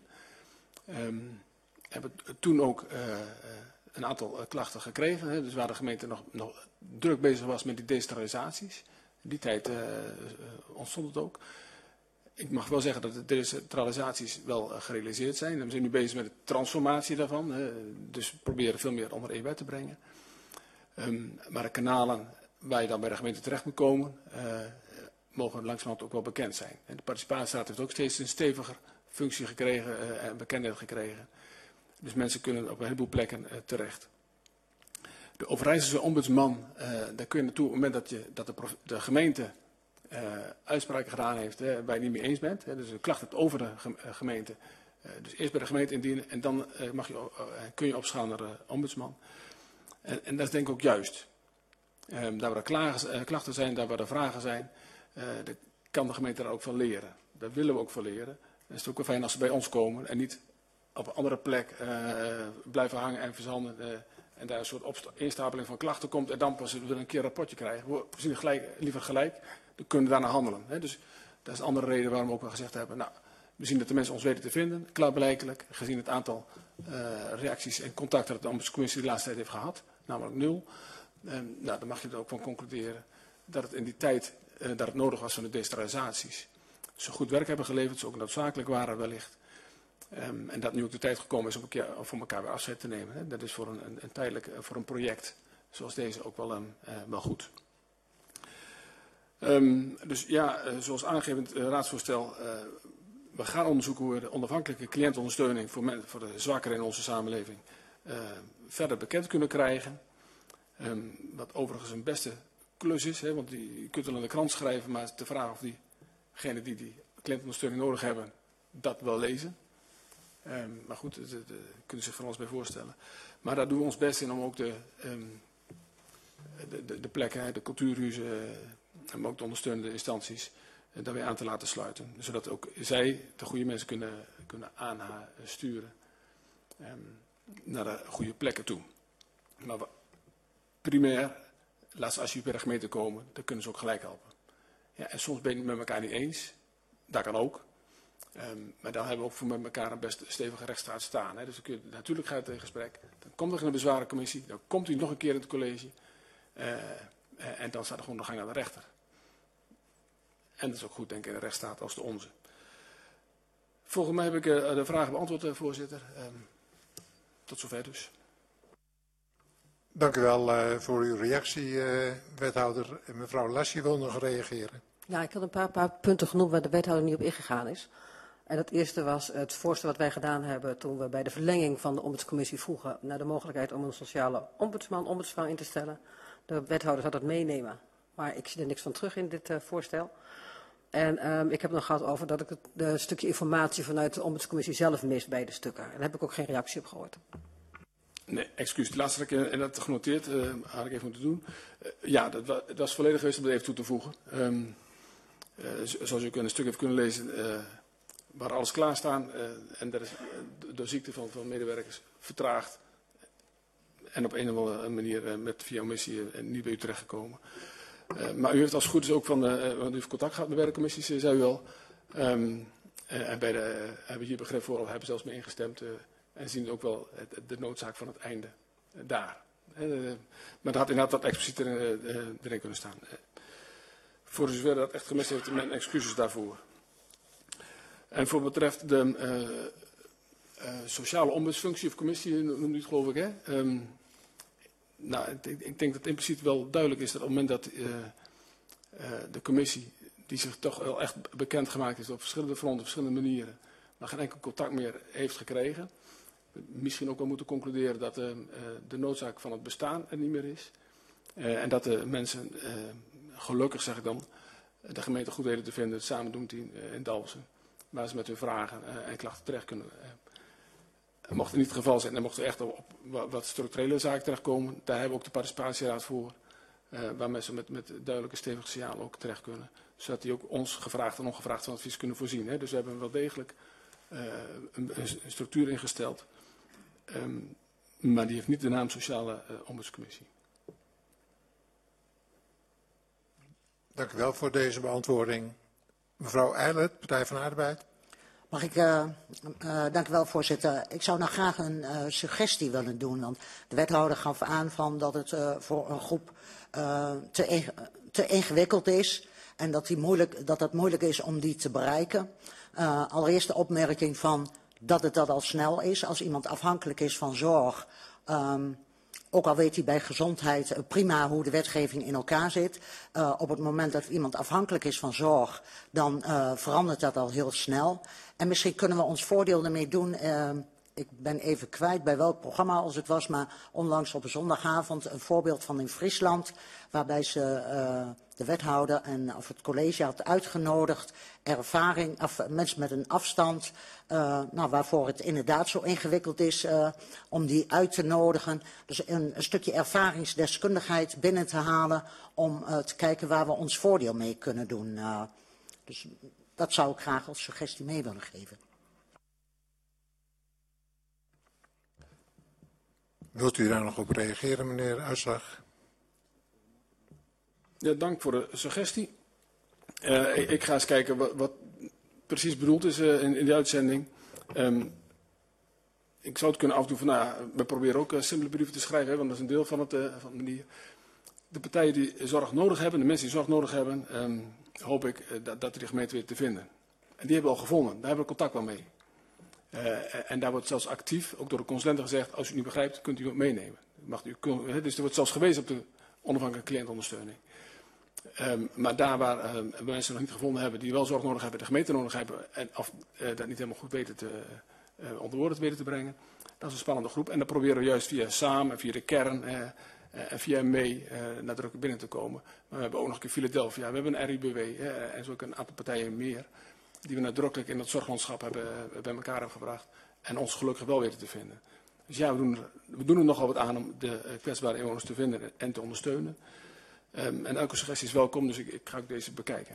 Hebben toen ook een aantal klachten gekregen. Hè, dus waar de gemeente nog druk bezig was met die decentralisaties. In die tijd ontstond het ook. Ik mag wel zeggen dat de decentralisaties wel gerealiseerd zijn. We zijn nu bezig met de transformatie daarvan. Dus we proberen veel meer onder één wet te brengen. Maar de kanalen waar je dan bij de gemeente terecht moet komen, mogen langzamerhand ook wel bekend zijn. De participatieraad heeft ook steeds een steviger functie gekregen en bekendheid gekregen. Dus mensen kunnen op een heleboel plekken terecht. De Overijsselse ombudsman, daar kun je naartoe op het moment dat de gemeente uitspraken gedaan heeft waar je het niet mee eens bent. Dus een klacht hebt over de gemeente. Dus eerst bij de gemeente indienen en dan kun je opschalen naar de ombudsman. En dat is denk ik ook juist. Daar waar er klachten zijn, daar waar er vragen zijn, kan de gemeente daar ook van leren. Daar willen we ook van leren. Dan is het ook wel fijn als ze bij ons komen en niet op een andere plek blijven hangen en verzanden. En daar een soort instapeling van klachten komt en dan pas we een keer een rapportje krijgen. We zien het liever gelijk, dan kunnen we daarna handelen. Hè? Dus dat is een andere reden waarom we ook wel gezegd hebben. Nou, we zien dat de mensen ons weten te vinden, klaarblijkelijk, gezien het aantal reacties en contacten dat de ombudscommissie de laatste tijd heeft gehad, namelijk 0. Nou, dan mag je er ook van concluderen dat het in die tijd dat het nodig was van de decentralisaties ze goed werk hebben geleverd, ze ook noodzakelijk waren wellicht. En dat nu ook de tijd gekomen is om voor elkaar weer afscheid te nemen. Hè. Dat is voor een tijdelijk, voor een project zoals deze ook wel goed. Dus ja, zoals aangegeven in het raadsvoorstel, we gaan onderzoeken hoe we de onafhankelijke cliëntondersteuning voor de zwakkeren in onze samenleving verder bekend kunnen krijgen. Wat overigens een beste klus is, hè, want je kunt wel in de krant schrijven, maar te vragen of diegenen die cliëntondersteuning nodig hebben, dat wel lezen. Maar goed, daar kunnen zich van alles bij voorstellen. Maar daar doen we ons best in om ook de plekken, de cultuurhuizen, maar ook de ondersteunende instanties, daarbij aan te laten sluiten. Zodat ook zij de goede mensen kunnen aansturen naar de goede plekken toe. Maar primair, laat ze alsjeblieft bij de gemeente komen, dan kunnen ze ook gelijk helpen. Ja, en soms ben je het met elkaar niet eens, dat kan ook. Maar dan hebben we ook voor met elkaar een best stevige rechtsstaat staan. Hè. Dus natuurlijk gaat het in gesprek. Dan komt er een bezwarencommissie. Dan komt u nog een keer in het college. En dan staat er gewoon de gang naar de rechter. En dat is ook goed, denk ik, in een rechtsstaat als de onze. Volgens mij heb ik de vragen beantwoord, voorzitter. Tot zover dus. Dank u wel voor uw reactie, wethouder. Mevrouw Lassie wil nog reageren. Ja, ik had een paar punten genoemd waar de wethouder niet op ingegaan is. En dat eerste was het voorstel wat wij gedaan hebben toen we bij de verlenging van de ombudscommissie vroegen naar de mogelijkheid om een sociale ombudsvrouw in te stellen. De wethouder zou dat meenemen, maar ik zie er niks van terug in dit voorstel. En ik heb nog gehad over dat ik het stukje informatie vanuit de ombudscommissie zelf mis bij de stukken. En daar heb ik ook geen reactie op gehoord. Nee, excuus. Het laatste dat ik dat genoteerd had ik even moeten doen. Ja, dat was volledig geweest om dat even toe te voegen. Zoals u een stuk heeft kunnen lezen, waar alles klaarstaan en dat is door ziekte van medewerkers vertraagd. En op een of andere manier via omissie niet bij u terechtgekomen. Maar u heeft als het goed is ook want u heeft contact gehad met werkcommissies, zei u al. En hebben hier begrip voor, of hebben zelfs mee ingestemd. En zien ook wel de noodzaak van het einde daar. Maar dat had inderdaad wat explicieter erin kunnen staan. Voor zover dat echt gemist heeft, mijn excuses daarvoor. En voor wat betreft de sociale ombudsfunctie of commissie, noemt u het geloof ik, hè? Nou, ik denk dat in principe wel duidelijk is dat op het moment dat de commissie, die zich toch wel echt bekendgemaakt is op verschillende fronten, verschillende manieren, maar geen enkel contact meer heeft gekregen, misschien ook wel moeten concluderen dat de noodzaak van het bestaan er niet meer is. En dat de mensen, gelukkig zeg ik dan, de gemeente goed weten te vinden, het samen doen team in Dalfsen, waar ze met hun vragen en klachten terecht kunnen. Mocht het niet het geval zijn, dan mochten we echt op wat structurele zaken terechtkomen. Daar hebben we ook de participatieraad voor, waar mensen met duidelijke stevige signalen ook terecht kunnen. Zodat die ook ons gevraagd en ongevraagd van advies kunnen voorzien. Hè. Dus we hebben wel degelijk een structuur ingesteld. Maar die heeft niet de naam Sociale Ombudscommissie. Dank u wel voor deze beantwoording. Mevrouw Eilert, Partij van de Arbeid. Mag ik, dank u wel, voorzitter. Ik zou nou graag een suggestie willen doen. Want de wethouder gaf aan van dat het voor een groep te ingewikkeld is. En dat het moeilijk is om die te bereiken. Allereerst de opmerking van dat het al snel is. Als iemand afhankelijk is van zorg. Ook al weet hij bij gezondheid prima hoe de wetgeving in elkaar zit. Op het moment dat iemand afhankelijk is van zorg, dan verandert dat al heel snel. En misschien kunnen we ons voordeel ermee doen. Ik ben even kwijt bij welk programma als het was, maar onlangs op een zondagavond een voorbeeld van in Friesland, waarbij ze de wethouder of het college had uitgenodigd, mensen met een afstand, waarvoor het inderdaad zo ingewikkeld is om die uit te nodigen. Dus een stukje ervaringsdeskundigheid binnen te halen om te kijken waar we ons voordeel mee kunnen doen. Dus dat zou ik graag als suggestie mee willen geven. Wilt u daar nog op reageren, meneer Uitslag? Ja, dank voor de suggestie. Ik ga eens kijken wat precies bedoeld is in de uitzending. Ik zou het kunnen afdoen van, we proberen ook simpele brieven te schrijven, want dat is een deel van de manier. De partijen die zorg nodig hebben, de mensen die zorg nodig hebben, hoop ik dat die gemeente weet te vinden. En die hebben we al gevonden, daar hebben we contact wel mee. En daar wordt zelfs actief, ook door de consulenten gezegd, als u het niet begrijpt, kunt u het meenemen. Dus er wordt zelfs gewezen op de onafhankelijke cliëntondersteuning. Maar daar waar mensen nog niet gevonden hebben die wel zorg nodig hebben, de gemeente nodig hebben, of dat niet helemaal goed weten onder woorden te weten te brengen, dat is een spannende groep. En dan proberen we juist via samen, via de kern en via mee nadrukkelijk binnen te komen. Maar we hebben ook nog in Philadelphia, we hebben een RIBW en zo ook een aantal partijen meer, die we nadrukkelijk in dat zorglandschap bij elkaar hebben gebracht en ons gelukkig wel weten te vinden. Dus ja, we doen er nogal wat aan om de kwetsbare inwoners te vinden en te ondersteunen. En elke suggestie is welkom, dus ik ga ook deze bekijken.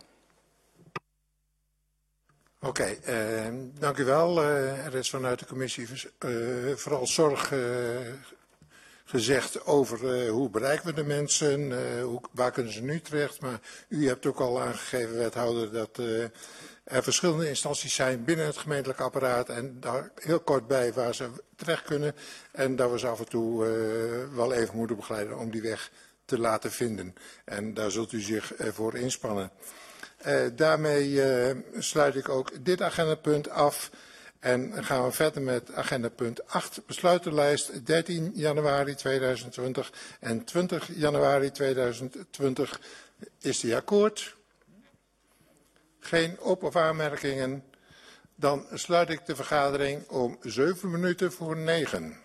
Oké, dank u wel. Er is vanuit de commissie vooral zorg gezegd over hoe bereiken we de mensen, waar kunnen ze nu terecht. Maar u hebt ook al aangegeven, wethouder, dat er verschillende instanties zijn binnen het gemeentelijk apparaat. En daar heel kort bij waar ze terecht kunnen. En dat we ze af en toe wel even moeten begeleiden om die weg te laten vinden. En daar zult u zich voor inspannen. Daarmee sluit ik ook dit agendapunt af. En gaan we verder met agendapunt 8, besluitenlijst 13 januari 2020 en 20 januari 2020. Is die akkoord? Geen op- of aanmerkingen? Dan sluit ik de vergadering om 7 minuten voor 9.